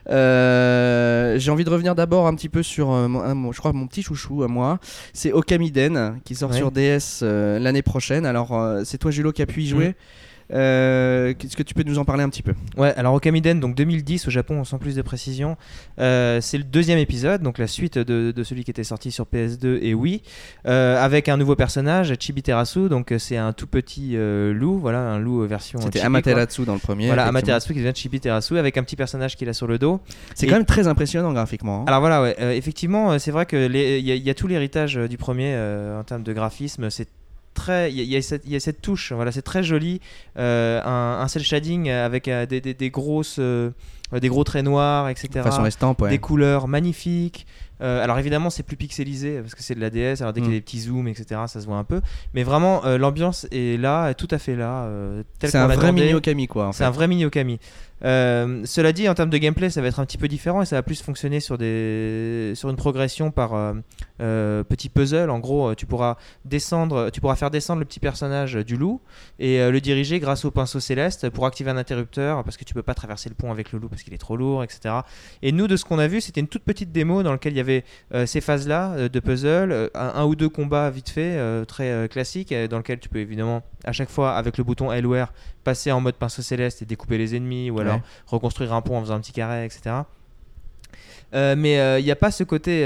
J'ai envie de revenir d'abord un petit peu sur je crois mon petit chouchou à moi, c'est Okamiden qui sort sur DS l'année prochaine. Alors c'est toi Julo qui a pu y jouer. Est-ce que tu peux nous en parler un petit peu? Ouais, alors Okamiden, donc 2010 au Japon, sans plus de précision. C'est le deuxième épisode, donc la suite de celui qui était sorti sur PS2 et Wii, avec un nouveau personnage, Chibiterasu. Donc c'est un tout petit loup, un loup version. C'était Amaterasu dans le premier. Voilà, Amaterasu qui devient Chibiterasu avec un petit personnage qu'il a sur le dos. C'est quand même très impressionnant graphiquement. Alors voilà, effectivement, c'est vrai que il y a tout l'héritage du premier en termes de graphisme. C'est il y a cette touche, c'est très joli, un cel shading avec des gros traits noirs, etc. Façon estampe, des couleurs magnifiques. Alors évidemment c'est plus pixelisé parce que c'est de la DS, alors dès qu'il y a des petits zooms, etc., ça se voit un peu, mais vraiment l'ambiance est là, tout à fait là, c'est un vrai mini Okami quoi. C'est un vrai mini Okami. Cela dit, en termes de gameplay, ça va être un petit peu différent et ça va plus fonctionner sur une progression par petits puzzles. En gros, tu pourras faire descendre le petit personnage du loup et le diriger grâce au pinceau céleste pour activer un interrupteur parce que tu peux pas traverser le pont avec le loup parce qu'il est trop lourd, etc. Et nous, de ce qu'on a vu, c'était une toute petite démo dans laquelle il y avait ces phases-là de puzzle, un ou deux combats vite fait, très classiques, dans lequel tu peux évidemment à chaque fois avec le bouton L ou R passer en mode pinceau céleste et découper les ennemis ou alors reconstruire un pont en faisant un petit carré, etc. Mais il n'y a pas ce côté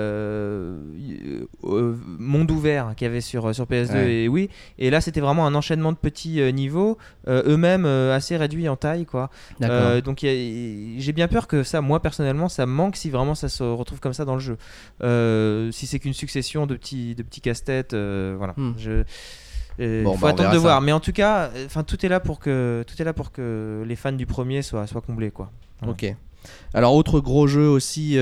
monde ouvert qu'il y avait sur PS2 et Wii. Et là, c'était vraiment un enchaînement de petits niveaux, eux-mêmes assez réduits en taille, quoi. Donc j'ai bien peur que ça, moi personnellement, ça me manque si vraiment ça se retrouve comme ça dans le jeu. Si c'est qu'une succession de petits casse-têtes, voilà. Faut attendre de voir, mais en tout cas, tout est là pour que les fans du premier soient comblés, quoi. Voilà. Ok. Alors autre gros jeu aussi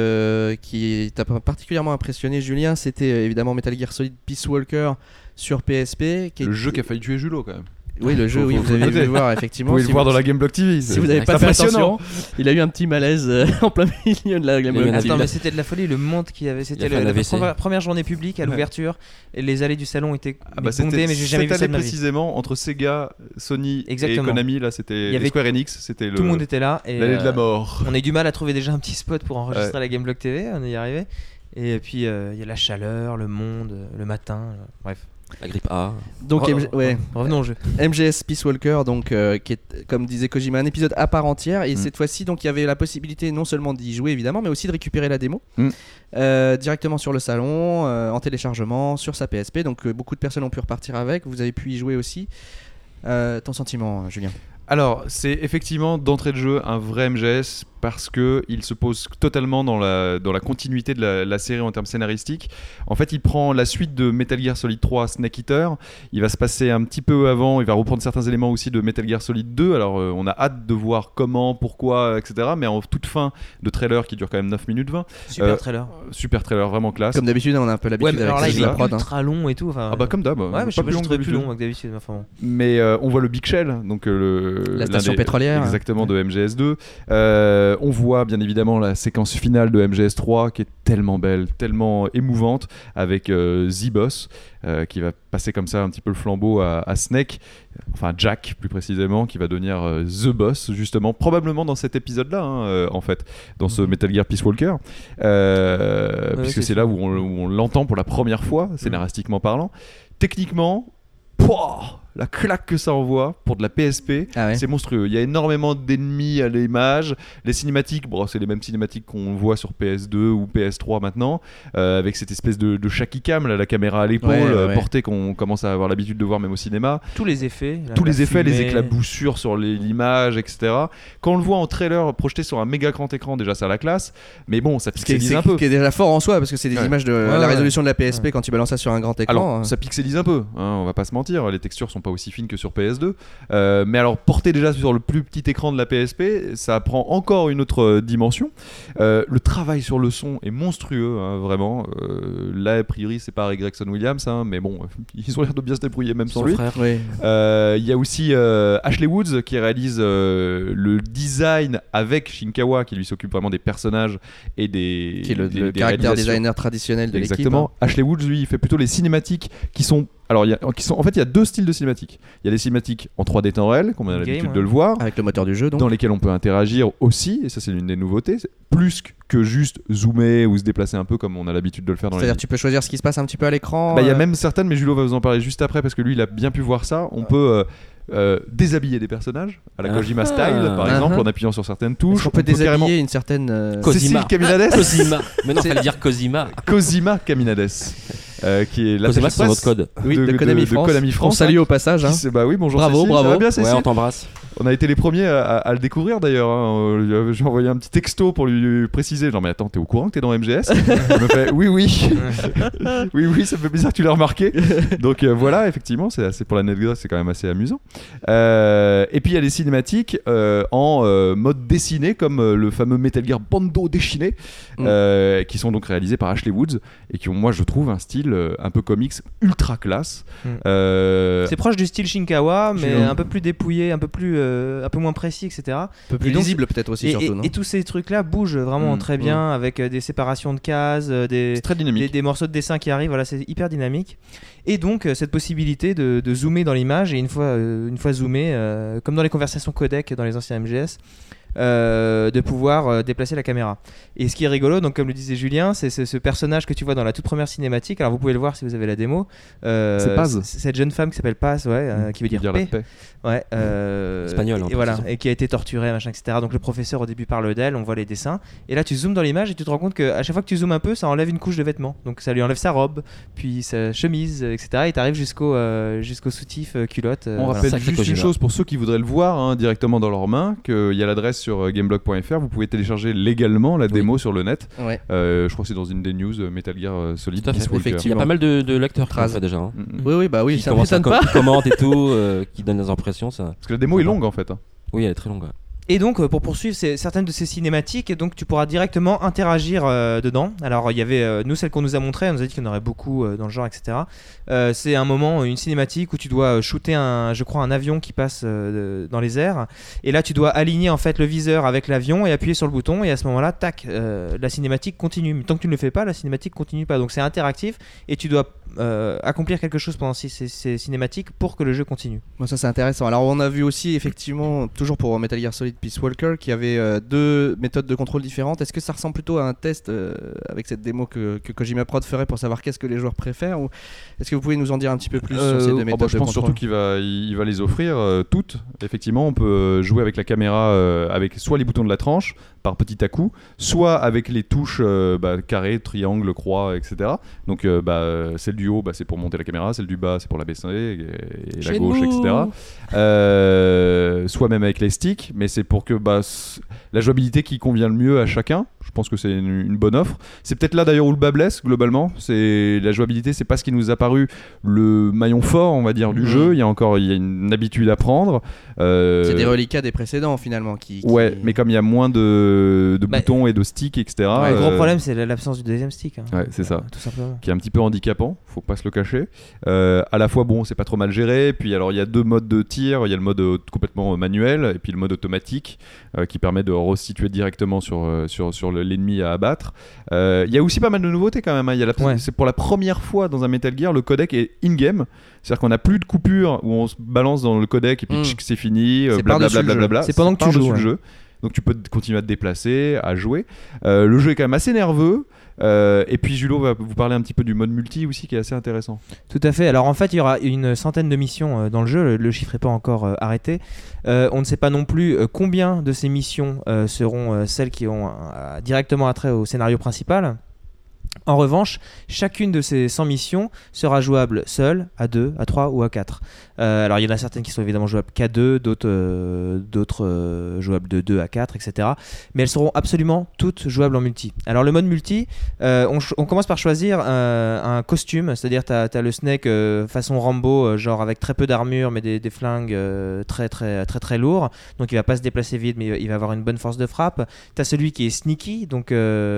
qui t'a particulièrement impressionné, Julien, c'était évidemment Metal Gear Solid Peace Walker sur PSP. Le jeu qui a failli tuer Julo quand même. Oui, le jeu, vous avez vu le voir effectivement. Vous pouvez le voir dans la Game Block TV. Si vous n'avez pas fait attention, il a eu un petit malaise en plein milieu de la Game Block TV. Attends, mais c'était de la folie, le monde qu'il y avait. C'était la première journée publique à l'ouverture, et les allées du salon étaient bondées, mais j'ai jamais vu ça de ma vie. Précisément entre Sega, Sony et Konami, là c'était Square Enix, c'était tout le monde était là. L'année de la mort. On a eu du mal à trouver déjà un petit spot pour enregistrer la Game Block TV, on y arrivait. Et puis il y a la chaleur, le monde, le matin, bref. La grippe A. Donc revenons au jeu. MGS Peace Walker, donc qui est, comme disait Kojima, un épisode à part entière. Et cette fois-ci, donc il y avait la possibilité non seulement d'y jouer évidemment, mais aussi de récupérer la démo directement sur le salon, en téléchargement sur sa PSP. Donc beaucoup de personnes ont pu repartir avec. Vous avez pu y jouer aussi. Ton sentiment, Julien? Alors, c'est effectivement d'entrée de jeu un vrai MGS parce qu'il se pose totalement dans la continuité de la série en termes scénaristiques. En fait, il prend la suite de Metal Gear Solid 3 Snake Eater. Il va se passer un petit peu avant, il va reprendre certains éléments aussi de Metal Gear Solid 2. Alors, on a hâte de voir comment, pourquoi, etc. Mais en toute fin de trailer qui dure quand même 9 minutes 20. Super trailer, vraiment classe. Comme d'habitude, on a un peu l'habitude avec là, il est ultra long et tout. Comme d'hab. Ouais, mais je sais pas, je trouvais plus long que d'habitude. Mais on voit le Big Shell, donc la station pétrolière. Exactement, de MGS2. On voit bien évidemment la séquence finale de MGS3 qui est tellement belle, tellement émouvante, avec Z-Boss qui va passer comme ça un petit peu le flambeau à Snake, enfin Jack plus précisément, qui va devenir The Boss justement, probablement dans cet épisode-là en fait, dans ce Metal Gear Peace Walker, puisque c'est là où on l'entend pour la première fois, scénaristiquement parlant. Techniquement, la claque que ça envoie pour de la PSP, c'est monstrueux. Il y a énormément d'ennemis à l'image. Les cinématiques, c'est les mêmes cinématiques qu'on voit sur PS2 ou PS3 maintenant, avec cette espèce de shaky cam, là, la caméra à l'épaule, portée qu'on commence à avoir l'habitude de voir même au cinéma. Tous les effets, les éclaboussures sur l'image, etc. Quand on le voit en trailer projeté sur un méga grand écran, déjà ça a la classe, mais bon, ça pixelise un peu. Ce qui est déjà fort en soi, parce que c'est des images de la résolution de la PSP quand tu balances ça sur un grand écran. Alors, ça pixelise un peu, on va pas se mentir, les textures sont pas aussi fines que sur PS2, mais alors porté déjà sur le plus petit écran de la PSP, ça prend encore une autre dimension. Le travail sur le son est monstrueux, vraiment. Là, a priori, c'est pas Ray Gregson Williams, mais bon, ils ont l'air de bien se débrouiller même sans lui. Il y a aussi Ashley Woods qui réalise le design avec Shinkawa, qui lui s'occupe vraiment des personnages et des le caractère designer traditionnel de l'équipe. Exactement. Ashley Woods, lui, il fait plutôt les cinématiques qui sont. Alors, il y a deux styles de cinématiques. Il y a des cinématiques en 3D temps réel, comme on a l'habitude de le voir, avec le moteur du jeu, donc, dans lesquelles on peut interagir aussi, et ça c'est l'une des nouveautés, plus que juste zoomer ou se déplacer un peu comme on a l'habitude de le faire dans C'est-à-dire tu peux choisir ce qui se passe un petit peu à l'écran. Il y a même certaines, mais Julio va vous en parler juste après parce que lui il a bien pu voir ça. On peut déshabiller des personnages à la Kojima style par exemple en appuyant sur certaines touches. On peut déshabiller une certaine Cécile Caminades. Cosima. Mais non, fallait dire Cosima. Cosima Caminades. Qui est la Cosima, c'est notre code. Oui, de Konami France. On salue au passage. Oui, bonjour. Bravo. Ça va bien, Cécile. Ouais, on t'embrasse. On a été les premiers à le découvrir d'ailleurs. J'ai envoyé un petit texto pour lui préciser. Genre, mais attends, t'es au courant que t'es dans MGS? Il me fait oui. oui, ça me fait plaisir que tu l'aies remarqué. Donc voilà, effectivement, c'est pour l'anecdote, c'est quand même assez amusant. Et puis il y a les cinématiques en mode dessiné, comme le fameux Metal Gear Bando déchiné, qui sont donc réalisés par Ashley Woods et qui ont, moi, je trouve, un style un peu comics ultra classe. C'est proche du style Shinkawa, mais un peu plus dépouillé, un peu moins précis, etc. Un peu plus lisible peut-être aussi, surtout. Et tous ces trucs-là bougent vraiment très bien, avec des séparations de cases, c'est très dynamique. Des morceaux de dessin qui arrivent, voilà, c'est hyper dynamique. Et donc cette possibilité de zoomer dans l'image, et une fois zoomé, comme dans les conversations codec dans les anciens MGS, de pouvoir déplacer la caméra. Et ce qui est rigolo, donc comme le disait Julien, c'est ce personnage que tu vois dans la toute première cinématique. Alors vous pouvez le voir si vous avez la démo. C'est Paz. Cette jeune femme qui s'appelle Paz, qui veut dire paix. Espagnol. Et voilà, et qui a été torturée, machin, etc. Donc le professeur au début parle d'elle, on voit les dessins. Et là tu zoomes dans l'image et tu te rends compte qu'à chaque fois que tu zoomes un peu, ça enlève une couche de vêtements. Donc ça lui enlève sa robe, puis sa chemise, etc. Et t'arrives jusqu'au soutif, culotte. On rappelle juste une chose pour ceux qui voudraient le voir directement dans leurs mains, qu'il y a l'adresse sur gameblog.fr, vous pouvez télécharger légalement la démo sur le net. Ouais. Je crois que c'est dans une des news Metal Gear Solid. Il y a pas mal de lecteurs qui fait déjà. Oui, ça m'étonne pas. Qui commentent et tout, qui donnent des impressions. Ça. Parce que la démo est longue en fait. Oui, elle est très longue. Ouais. Et donc pour poursuivre certaines de ces cinématiques, et donc tu pourras directement interagir dedans. Alors il y avait nous, celle qu'on nous a montrée, elle nous a dit qu'il y en aurait beaucoup dans le genre, etc. C'est un moment, une cinématique où tu dois shooter un avion qui passe dans les airs, et là tu dois aligner en fait le viseur avec l'avion et appuyer sur le bouton, et à ce moment-là tac, la cinématique continue. Mais tant que tu ne le fais pas, la cinématique continue pas. Donc c'est interactif et tu dois accomplir quelque chose pendant ces cinématiques pour que le jeu continue. Bon, ça c'est intéressant. Alors on a vu aussi effectivement, toujours pour Metal Gear Solid Peace Walker, qui avait deux méthodes de contrôle différentes. Est-ce que ça ressemble plutôt à un test avec cette démo que Kojima Prod ferait pour savoir qu'est-ce que les joueurs préfèrent, ou est-ce que vous pouvez nous en dire un petit peu plus sur ces deux méthodes de contrôle? Je pense surtout qu'il va les offrir toutes. Effectivement, on peut jouer avec la caméra avec soit les boutons de la tranche par petit à coup, soit avec les touches carré, triangle, croix, etc. Donc celle du haut, c'est pour monter la caméra, celle du bas, c'est pour la baisser, et la gauche, etc. Soit même avec les sticks, mais c'est pour que la jouabilité qui convient le mieux à chacun. Je pense que c'est une bonne offre. C'est peut-être là d'ailleurs où le bas blesse globalement. C'est la jouabilité, c'est pas ce qui nous a paru le maillon fort, on va dire, du jeu. Il y a une habitude à prendre. C'est des reliquats des précédents finalement Ouais, mais comme il y a moins de boutons et de sticks, etc. Le gros problème, c'est l'absence du deuxième stick. Ouais, c'est ça. Tout simplement. Qui est un petit peu handicapant, faut pas se le cacher. À la fois, c'est pas trop mal géré. Puis alors, il y a deux modes de tir. Il y a le mode complètement manuel et puis le mode automatique qui permet de resituer directement sur l'ennemi à abattre. Il y a aussi pas mal de nouveautés quand même. C'est pour la première fois dans un Metal Gear, le codec est in-game. C'est-à-dire qu'on n'a plus de coupure où on se balance dans le codec et puis c'est fini. Blablabla. C'est pendant que tu joues. Le jeu. Donc tu peux continuer à te déplacer, à jouer. Le jeu est quand même assez nerveux. Et puis Julo va vous parler un petit peu du mode multi aussi, qui est assez intéressant. Tout à fait. Alors en fait, il y aura une centaine de missions dans le jeu. Le chiffre n'est pas encore arrêté. On ne sait pas non plus combien de ces missions seront celles qui ont directement attrait au scénario principal. En revanche, chacune de ces 100 missions sera jouable seule, à 2, à 3 ou à 4. Alors il y en a certaines qui sont évidemment jouables qu'à 2, d'autres jouables de 2 à 4, etc. Mais elles seront absolument toutes jouables en multi. Alors le mode multi, on commence par choisir un costume, c'est-à-dire tu as le Snake façon Rambo, genre avec très peu d'armure mais des flingues très, très, très très lourds. Donc il va pas se déplacer vite, mais il va avoir une bonne force de frappe. Tu as celui qui est sneaky, donc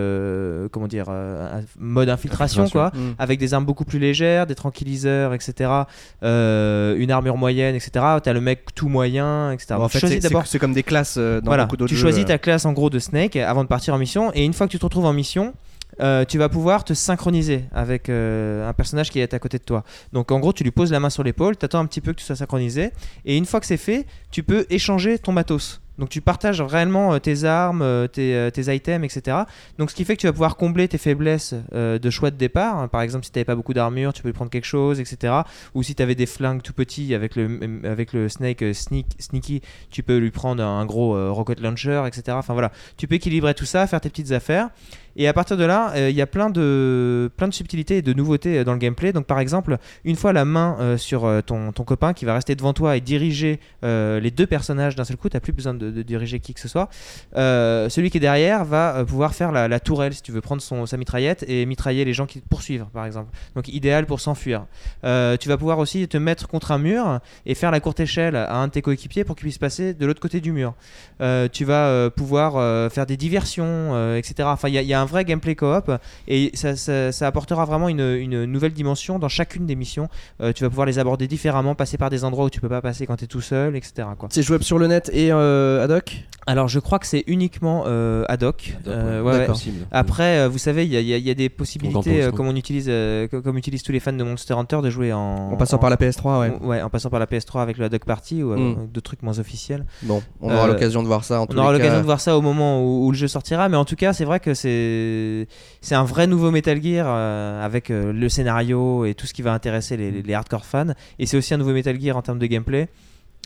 mode infiltration. Quoi, avec des armes beaucoup plus légères, des tranquilliseurs, etc. Une armure moyenne, etc. Tu as le mec tout moyen, etc. En fait, c'est comme des classes dans beaucoup d'autres jeux. Tu choisis ta classe en gros de Snake avant de partir en mission, et une fois que tu te retrouves en mission, tu vas pouvoir te synchroniser avec un personnage qui est à côté de toi. Donc en gros, tu lui poses la main sur l'épaule, tu attends un petit peu que tu sois synchronisé, et une fois que c'est fait, tu peux échanger ton matos. Donc tu partages réellement tes armes, tes items, etc. Donc ce qui fait que tu vas pouvoir combler tes faiblesses de choix de départ. Par exemple, si tu n'avais pas beaucoup d'armure, tu peux lui prendre quelque chose, etc. Ou si tu avais des flingues tout petits avec le Snake Sneaky, tu peux lui prendre un gros rocket launcher, etc. Enfin voilà, tu peux équilibrer tout ça, faire tes petites affaires. Et à partir de là, il y a plein de subtilités et de nouveautés dans le gameplay. Donc par exemple, une fois la main sur ton copain qui va rester devant toi et diriger les deux personnages d'un seul coup, tu n'as plus besoin de diriger qui que ce soit. Celui qui est derrière va pouvoir faire la tourelle, si tu veux, prendre sa mitraillette et mitrailler les gens qui te poursuivent, par exemple. Donc idéal pour s'enfuir. Tu vas pouvoir aussi te mettre contre un mur et faire la courte échelle à un de tes coéquipiers pour qu'il puisse passer de l'autre côté du mur. Tu vas pouvoir faire des diversions, etc. Enfin, il y a un vrai gameplay coop, et ça apportera vraiment une nouvelle dimension dans chacune des missions. Tu vas pouvoir les aborder différemment, passer par des endroits où tu peux pas passer quand tu es tout seul, etc. quoi. C'est jouable sur le net et ad hoc? Alors je crois que c'est uniquement ad hoc. Ouais. Après, vous savez, il y a des possibilités, comme utilisent tous les fans de Monster Hunter, de jouer en passant par la PS3. Ouais, en passant par la PS3 avec le ad hoc party ou d'autres trucs moins officiels. Bon, on aura l'occasion de voir ça. On aura l'occasion de voir ça au moment où le jeu sortira, mais en tout cas, c'est vrai que c'est un vrai nouveau Metal Gear avec le scénario et tout ce qui va intéresser les hardcore fans, et c'est aussi un nouveau Metal Gear en termes de gameplay.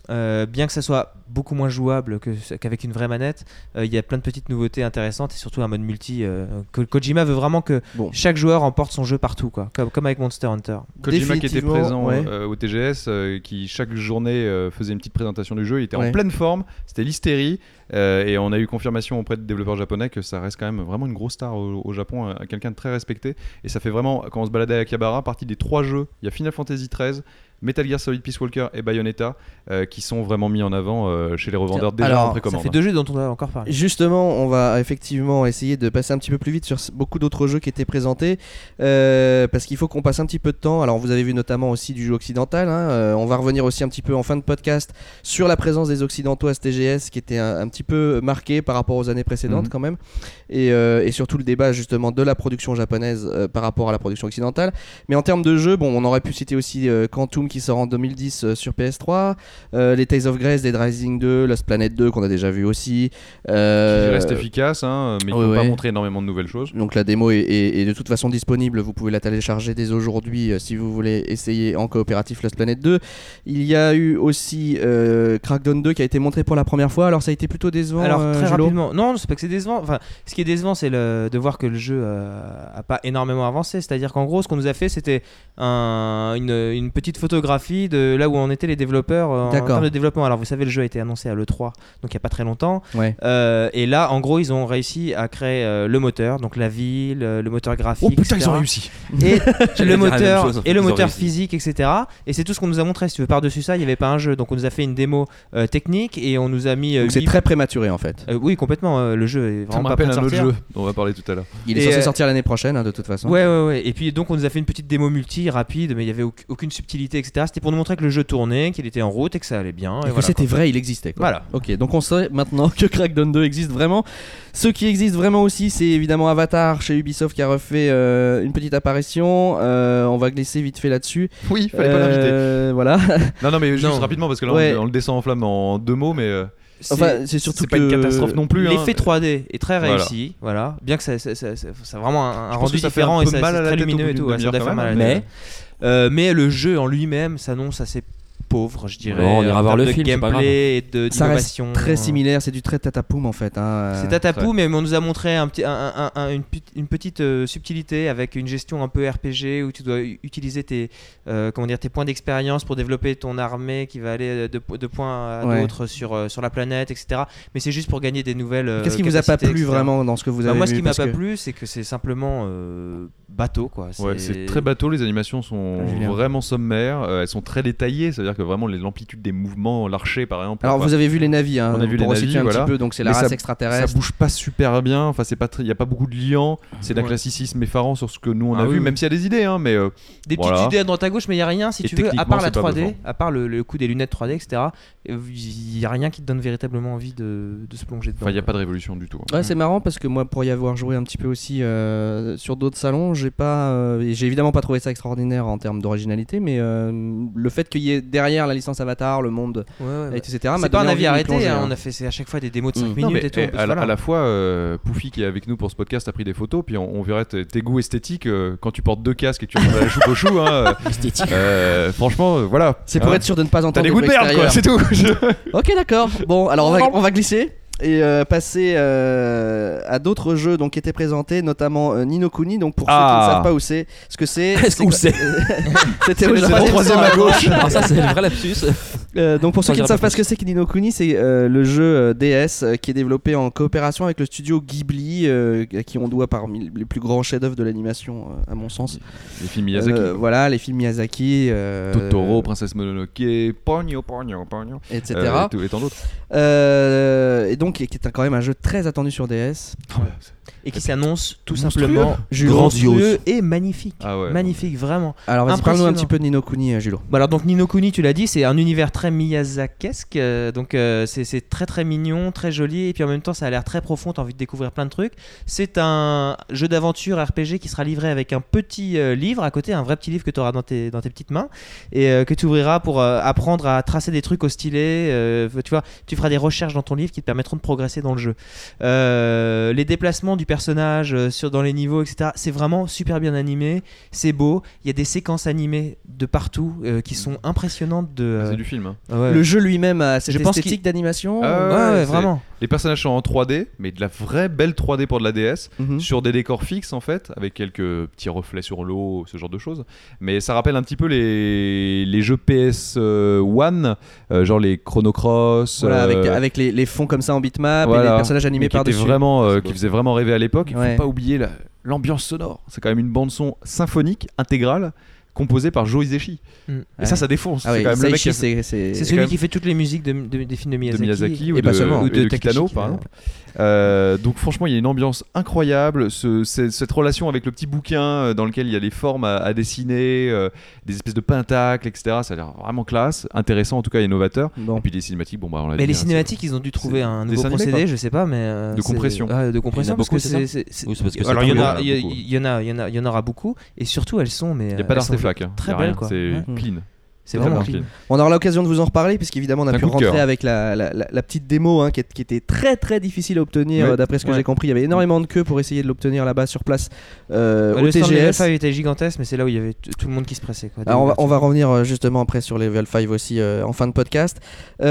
bien que ça soit beaucoup moins jouable qu'avec une vraie manette, il y a plein de petites nouveautés intéressantes et surtout un mode multi. Kojima veut vraiment que chaque joueur emporte son jeu partout, quoi, comme avec Monster Hunter. Kojima qui était présent au TGS, qui chaque journée faisait une petite présentation du jeu, il était en pleine forme, c'était l'hystérie. Et on a eu confirmation auprès de développeurs japonais que ça reste quand même vraiment une grosse star au Japon, quelqu'un de très respecté. Et ça fait vraiment, quand on se baladait à Akihabara, partie des 3 jeux. Il y a Final Fantasy XIII, Metal Gear Solid Peace Walker et Bayonetta qui sont vraiment mis en avant chez les revendeurs déjà en précommande. Ça fait 2 jeux dont on a encore parlé. Justement, on va effectivement essayer de passer un petit peu plus vite sur beaucoup d'autres jeux qui étaient présentés parce qu'il faut qu'on passe un petit peu de temps. Alors vous avez vu notamment aussi du jeu occidental, on va revenir aussi un petit peu en fin de podcast sur la présence des occidentaux à ce TGS qui était un petit peu marqué par rapport aux années précédentes quand même et surtout le débat justement de la production japonaise par rapport à la production occidentale. Mais en termes de jeux, on aurait pu citer aussi Quantum qui sort en 2010 sur PS3, les Tales of Grace, Dead Rising 2, Lost Planet 2 qu'on a déjà vu aussi, qui reste efficace mais qui n'ont pas montré énormément de nouvelles choses. Donc la démo est de toute façon disponible, vous pouvez la télécharger dès aujourd'hui si vous voulez essayer en coopératif Lost Planet 2. Il y a eu aussi Crackdown 2 qui a été montré pour la première fois, alors ça a été plutôt décevant. Alors très rapidement, non c'est pas que c'est décevant, enfin ce qui est décevant c'est de voir que le jeu a pas énormément avancé, c'est-à-dire qu'en gros ce qu'on nous a fait c'était une petite photographie de là où en étaient les développeurs en termes de développement. Alors vous savez, le jeu a été annoncé à l'E3 donc il n'y a pas très longtemps et là en gros ils ont réussi à créer le moteur, donc la ville, le moteur graphique, oh putain etc. ils ont réussi et le moteur physique, etc. Et c'est tout ce qu'on nous a montré. Si tu veux, par-dessus ça il n'y avait pas un jeu, donc on nous a fait une démo technique et on nous a mis c'est très prématuré en fait. Oui complètement, le jeu est vraiment pas prêt de sortir. Ça me rappelle un autre jeu dont on va parler tout à l'heure. Il est censé sortir l'année prochaine de toute façon. Ouais. Et puis donc on nous a fait une petite démo multi rapide, mais il n'y avait aucune subtilité, etc. C'était pour nous montrer que le jeu tournait, qu'il était en route et que ça allait bien. Et que c'était vrai, il existait. Voilà. Ok, donc on sait maintenant que Crackdown 2 existe vraiment. Ce qui existe vraiment aussi, c'est évidemment Avatar chez Ubisoft qui a refait une petite apparition. On va glisser vite fait là-dessus. Oui, il fallait pas l'inviter. Voilà. Non, mais juste rapidement parce que là on le descend en flamme en 2 mots, mais. C'est surtout pas une catastrophe non plus. L'effet 3D est très réussi, voilà. Bien que ça a vraiment un rendu différent et c'est très lumineux et tout. Ça doit faire mal à la tête. Mais le jeu en lui-même s'annonce assez pauvre, je dirais. On ira voir le film, gameplay et d'innovation. Ça reste très similaire, c'est du très tatapoum en fait. C'est tatapoum, mais on nous a montré une petite subtilité avec une gestion un peu RPG où tu dois utiliser tes points d'expérience pour développer ton armée qui va aller de points à d'autres sur la planète, etc. Mais c'est juste pour gagner des nouvelles. Qu'est-ce qui vous a pas plu vraiment dans ce que vous avez vu? Moi, ce qui m'a pas plu, c'est que c'est simplement bateau, quoi. C'est très bateau. Les animations sont vraiment sommaires. Elles sont très détaillées, c'est-à-dire que vraiment l'aramplitude des mouvements, l'archer par exemple. Alors vous avez vu les navis, on a vu les navis, un petit peu, donc c'est la race extraterrestre. Ça bouge pas super bien, enfin il y a pas beaucoup de liants, c'est d'un classicisme effarant sur ce que nous on a vu, même s'il y a des idées, mais des petites idées à droite à gauche, mais il y a rien si tu veux, à part la 3D, à part le coup des lunettes 3D, etc. Il y a rien qui te donne véritablement envie de se plonger dedans. Enfin il y a pas de révolution du tout. Ouais, c'est marrant parce que moi pour y avoir joué un petit peu aussi sur d'autres salons, j'ai évidemment pas trouvé ça extraordinaire en termes d'originalité, mais le fait qu'il y ait derrière la licence Avatar, le monde, etc. C'est pas un avis arrêté, on a fait à chaque fois des démos de 5 minutes et tout. À la fois, Poufy qui est avec nous pour ce podcast a pris des photos, puis on verrait tes goûts esthétiques quand tu portes 2 casques et que tu ressembles à la choupe au chou. Franchement, voilà. C'est pour être sûr de ne pas entendre. T'as des goûts de merde, quoi, c'est tout. Ok, d'accord. Bon, alors on va glisser et passer à d'autres jeux donc qui étaient présentés, notamment Ni no Kuni. Donc pour ceux qui ne savent pas où c'est, ce que c'est. C'était au Japon. Troisième à gauche. Alors ça c'est le vrai lapsus. Donc pour ceux qui ne savent pas ce que c'est que Ni no Kuni, c'est le jeu DS qui est développé en coopération avec le studio Ghibli, à qui on doit parmi les plus grands chefs-d'œuvre de l'animation à mon sens. Les films Miyazaki. Voilà, les films Miyazaki. Totoro, Princesse Mononoke, Ponyo, etc. Et tant d'autres. Et donc qui est quand même un jeu très attendu sur DS. Et qui s'annonce tout simplement grandiose et magnifique. Magnifique, vraiment. Alors vas-y, parle-nous un petit peu de Ni no Kuni, Julo. Alors donc Ni no Kuni, tu l'as dit, c'est un univers très Miyazakesque, donc c'est très très mignon, très joli, et puis en même temps ça a l'air très profond, t'as envie de découvrir plein de trucs. C'est un jeu d'aventure RPG qui sera livré avec un petit livre à côté, un vrai petit livre que tu auras dans tes petites mains, et que tu ouvriras pour apprendre à tracer des trucs au stylet, tu vois, tu feras des recherches dans ton livre qui te permettent permettront de progresser dans le jeu. Les déplacements du personnage dans les niveaux, etc., c'est vraiment super bien animé, c'est beau, il y a des séquences animées de partout qui sont impressionnantes. C'est du film. Le jeu lui-même a cette esthétique d'animation. Ouais, vraiment. Les personnages sont en 3D, mais de la vraie belle 3D pour de la DS, sur des décors fixes en fait, avec quelques petits reflets sur l'eau, ce genre de choses. Mais ça rappelle un petit peu les jeux PS1, genre les Chrono Cross. Voilà, avec les fonds comme ça en bitmap et les personnages animés par-dessus. Qui faisaient vraiment rêver à l'époque. Il ne faut pas oublier l'ambiance sonore. C'est quand même une bande-son symphonique intégrale, composé par Joe Hisaishi. Et ça défonce. C'est quand même le mec c'est celui qui fait toutes les musiques des films de Miyazaki, ou de Kitano par exemple. Donc franchement il y a une ambiance incroyable, cette relation avec le petit bouquin dans lequel il y a les formes à dessiner, des espèces de pentacles, etc. Ça a l'air vraiment classe, intéressant en tout cas et novateur. Et puis les cinématiques, on l'a dit. Mais les cinématiques, ils ont dû trouver un nouveau procédé, je sais pas, mais de compression. De compression, parce que alors il y en aura beaucoup, et surtout elles sont il n'y a pas d'artefact, très belles, c'est clean. C'est vraiment clean. On aura l'occasion de vous en reparler, puisqu'évidemment on a pu rentrer avec la petite démo qui était très très difficile à obtenir, d'après ce que j'ai compris. Il y avait énormément de queues pour essayer de l'obtenir là-bas sur place au le TGS. Level 5 était gigantesque, mais c'est là où il y avait tout le monde qui se pressait. Alors on va revenir justement après sur Level 5 aussi en fin de podcast. On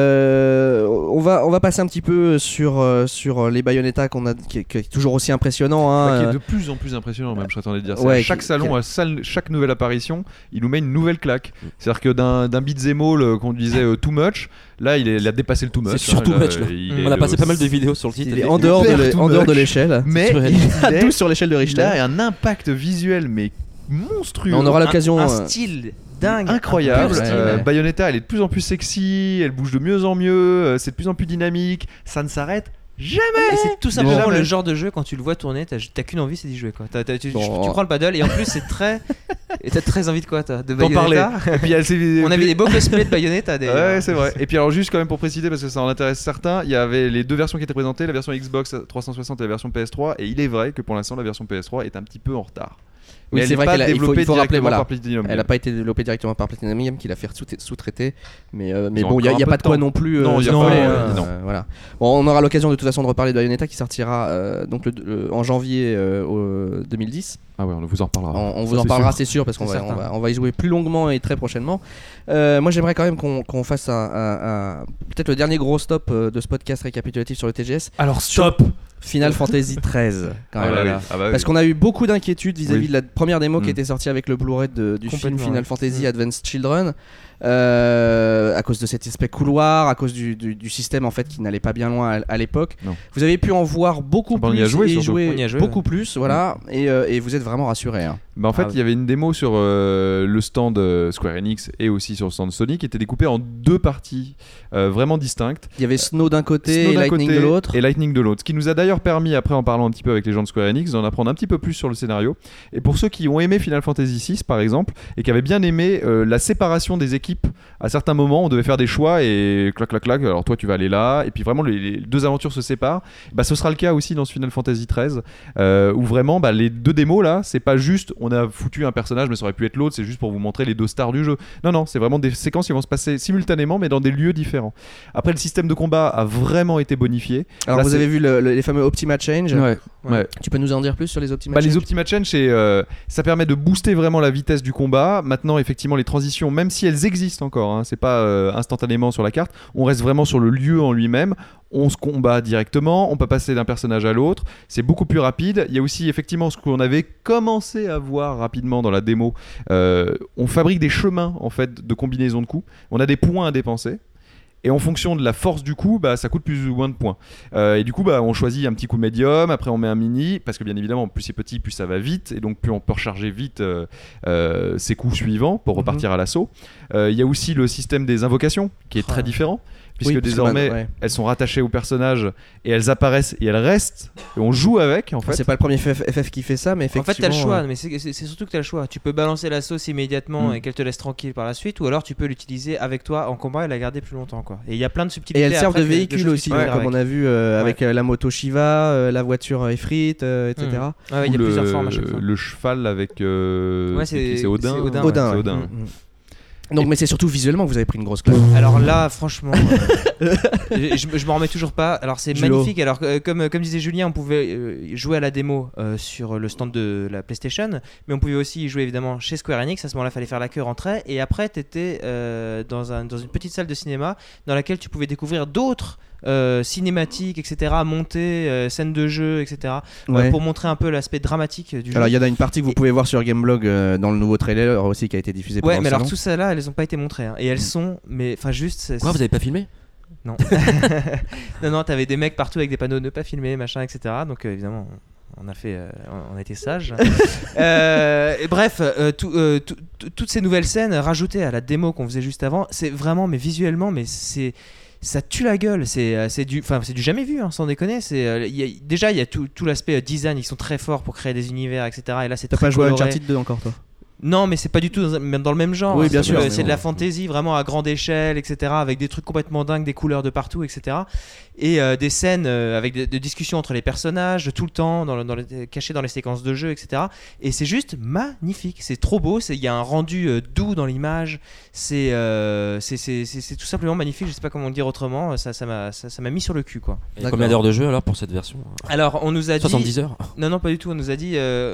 va passer un petit peu sur les Bayonetta qui est toujours aussi impressionnant. Qui est de plus en plus impressionnant même, je t'attendais de dire ça. Chaque salon, chaque nouvelle apparition, il nous met une nouvelle claque. C'est-à-dire que d'un beat'em all qu'on disait too much, là il a dépassé le too much. C'est surtout much. On a passé pas mal de vidéos sur le site. Il est en dehors de l'échelle. Mais il a tout sur l'échelle de Richter. Il a un impact visuel mais monstrueux. On aura l'occasion. Un style dingue, incroyable. Bayonetta, elle est de plus en plus sexy, elle bouge de mieux en mieux, c'est de plus en plus dynamique, ça ne s'arrête jamais. Et c'est tout simplement le genre de jeu, quand tu le vois tourner, t'as qu'une envie, c'est d'y jouer, quoi. Tu prends le paddle et en plus c'est très et t'as très envie de quoi, de Bayonetta. Et puis, on avait des beaux cosplays de Bayonetta. Ouais, c'est vrai. Et puis alors juste quand même pour préciser, parce que ça en intéresse certains, il y avait les deux versions qui étaient présentées, la version Xbox 360 et la version PS3, et il est vrai que pour l'instant la version PS3 est un petit peu en retard. Oui, c'est vrai qu'elle il faut rappeler, par Platinum. Elle n'a pas été développée directement par Platinum Game, qui l'a fait sous-traiter. Mais bon, il n'y a pas de quoi non plus. Non. Voilà. Bon, on aura l'occasion de toute façon de reparler de Bayonetta qui sortira donc en janvier 2010. Ah ouais, on vous en reparlera. On vous en parlera, c'est sûr, parce qu'on va y jouer plus longuement et très prochainement. Moi, j'aimerais quand même qu'on fasse peut-être le dernier gros stop de ce podcast récapitulatif sur le TGS. Alors stop. Final Fantasy XIII quand même. Parce qu'on a eu beaucoup d'inquiétudes vis-à-vis de la première démo qui était sortie avec le Blu-ray du film Final Fantasy Advanced Children, à cause de cet aspect couloir, à cause du système en fait qui n'allait pas bien loin à l'époque. Vous avez pu en voir beaucoup plus et jouer beaucoup plus, voilà, et vous êtes vraiment rassurés. En fait, il y avait une démo sur le stand Square Enix et aussi sur le stand Sony qui était découpée en deux parties vraiment distinctes. Il y avait Snow d'un côté et Lightning de l'autre. Ce qui nous a d'ailleurs permis, après en parlant un petit peu avec les gens de Square Enix, d'en apprendre un petit peu plus sur le scénario. Et pour ceux qui ont aimé Final Fantasy VI par exemple, et qui avaient bien aimé la séparation des équipes, à certains moments on devait faire des choix et clac clac clac, alors toi tu vas aller là, et puis vraiment les deux aventures se séparent. Ce sera le cas aussi dans ce Final Fantasy XIII, où vraiment les deux démos là, c'est pas juste on a foutu un personnage mais ça aurait pu être l'autre, c'est juste pour vous montrer les deux stars du jeu. Non, c'est vraiment des séquences qui vont se passer simultanément mais dans des lieux différents. Après, le système de combat a vraiment été bonifié. Alors là, vous avez vu les fameux Optima Change. Ouais. Tu peux nous en dire plus sur les Optima Change? Les Optima Change, ça permet de booster vraiment la vitesse du combat. Maintenant, effectivement, les transitions, même si elles existent encore, c'est pas instantanément sur la carte, on reste vraiment sur le lieu en lui-même. On se combat directement, on peut passer d'un personnage à l'autre, c'est beaucoup plus rapide. Il y a aussi effectivement ce qu'on avait commencé à voir rapidement dans la démo. On fabrique des chemins en fait de combinaison de coups. On a des points à dépenser. Et en fonction de la force du coup, ça coûte plus ou moins de points. Et du coup, on choisit un petit coup médium, après on met un mini, parce que bien évidemment, plus c'est petit, plus ça va vite, et donc plus on peut recharger vite ses coups suivants pour repartir à l'assaut. Il y a aussi le système des invocations, qui est très différent, puisque désormais, elles sont rattachées au personnage, et elles apparaissent, et elles restent, et on joue avec, en fait. C'est pas le premier FF qui fait ça, mais effectivement... En fait, t'as le choix, mais c'est surtout que t'as le choix. Tu peux balancer la sauce immédiatement et qu'elle te laisse tranquille par la suite, ou alors tu peux l'utiliser avec toi en combat et la garder plus longtemps, quoi. Et il y a plein de subtilités. Et elles servent de véhicule aussi, comme on a vu avec la moto Shiva, la voiture Ifrit, etc. Il y a plusieurs formes à chaque fois. Le cheval avec... c'est Odin. Odin. Donc, mais c'est surtout visuellement que vous avez pris une grosse claque. Alors là, franchement, je m'en remets toujours pas. Alors c'est magnifique. Alors comme disait Julien, on pouvait jouer à la démo sur le stand de la PlayStation, mais on pouvait aussi y jouer évidemment chez Square Enix. À ce moment-là, il fallait faire la queue rentrer. Et après, tu étais dans une petite salle de cinéma dans laquelle tu pouvais découvrir d'autres cinématiques, etc., montées, scènes de jeu, etc., pour montrer un peu l'aspect dramatique du jeu. Alors il y en a une partie que vous pouvez voir sur Gameblog dans le nouveau trailer aussi qui a été diffusé pendant le mais salon. alors tout ça là, elles ont pas été montrées hein. Et elles sont, mais enfin juste. Quoi, vous avez pas filmé ? Non. non, t'avais des mecs partout avec des panneaux ne pas filmer, machin, etc. Donc évidemment. On a été sages. Et bref, toutes ces nouvelles scènes rajoutées à la démo qu'on faisait juste avant, c'est vraiment, mais visuellement, mais ça tue la gueule. C'est du jamais vu, hein, sans déconner. Déjà, il y a tout l'aspect design. Ils sont très forts pour créer des univers, etc. Et là, c'est T'as très pas joué à coloré. Uncharted 2 encore, toi ? Non, mais c'est pas du tout dans le même genre. Oui, bien sûr. C'est de la fantasy vraiment à grande échelle, etc. Avec des trucs complètement dingues, des couleurs de partout, etc. Et des scènes avec des discussions entre les personnages tout le temps, cachées dans les séquences de jeu, etc. Et c'est juste magnifique. C'est trop beau. Il y a un rendu doux dans l'image. C'est tout simplement magnifique. Je sais pas comment dire autrement. Ça m'a mis sur le cul, quoi. Et combien d'heures de jeu alors pour cette version ? Alors, on nous a dit 70 heures. Non, pas du tout. On nous a dit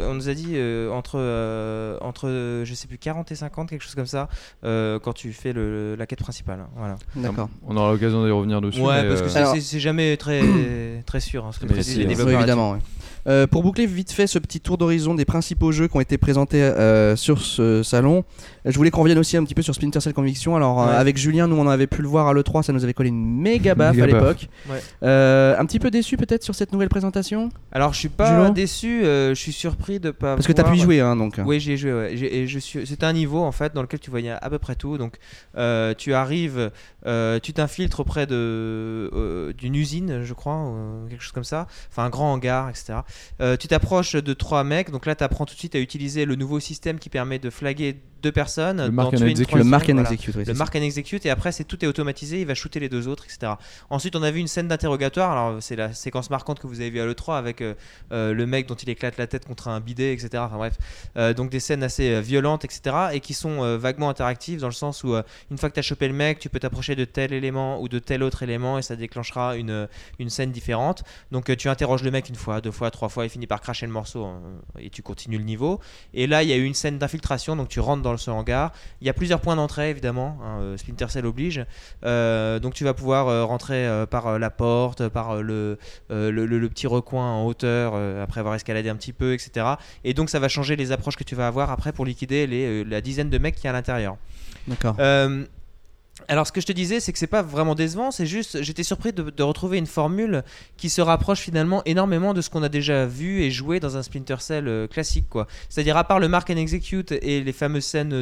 entre je sais plus 40 et 50, quelque chose comme ça, quand tu fais la quête principale. Voilà. D'accord. On aura l'occasion d'y revenir dessus. Ouais, parce que c'est jamais très très sûr. Hein, ce que si, les développeurs évidemment. Ouais. Pour boucler vite fait ce petit tour d'horizon des principaux jeux qui ont été présentés sur ce salon, je voulais qu'on revienne aussi un petit peu sur Splinter Cell Conviction. Alors avec Julien, nous on avait pu le voir à l'E3, ça nous avait collé une méga baffe à l'époque. Ouais. Un petit peu déçu peut-être sur cette nouvelle présentation. Alors je suis pas déçu, je suis surpris de pas. Parce que t'as pu y jouer, hein, donc. Oui, j'y ai joué. Ouais. C'était un niveau en fait dans lequel tu voyais à peu près tout. Donc tu arrives, tu t'infiltres auprès d'une usine, je crois, quelque chose comme ça. Enfin un grand hangar, etc. Tu t'approches de 3 mecs, donc là tu apprends tout de suite à utiliser le nouveau système qui permet de flaguer 2 personnes, le mark and execute, et après tout est automatisé, il va shooter les 2 autres, etc. Ensuite on a vu une scène d'interrogatoire. Alors c'est la séquence marquante que vous avez vue à l'E3 avec le mec dont il éclate la tête contre un bidet, etc. Enfin bref, donc des scènes assez violentes, etc. et qui sont vaguement interactives dans le sens où une fois que tu as chopé le mec, tu peux t'approcher de tel élément ou de tel autre élément et ça déclenchera une scène différente. Donc tu interroges le mec 1 fois, 2 fois, 3 fois, il finit par cracher le morceau et tu continues le niveau. Et là il y a eu une scène d'infiltration, donc tu rentres dans ce hangar. Il y a plusieurs points d'entrée évidemment, hein, Splinter Cell oblige. Donc tu vas pouvoir rentrer par la porte, par le petit recoin en hauteur après avoir escaladé un petit peu, etc. Et donc ça va changer les approches que tu vas avoir après pour liquider la dizaine de mecs qui y a à l'intérieur. D'accord. Alors ce que je te disais, c'est que c'est pas vraiment décevant, c'est juste j'étais surpris de retrouver une formule qui se rapproche finalement énormément de ce qu'on a déjà vu et joué dans un Splinter Cell classique, quoi. C'est-à-dire à part le mark and execute et les fameuses scènes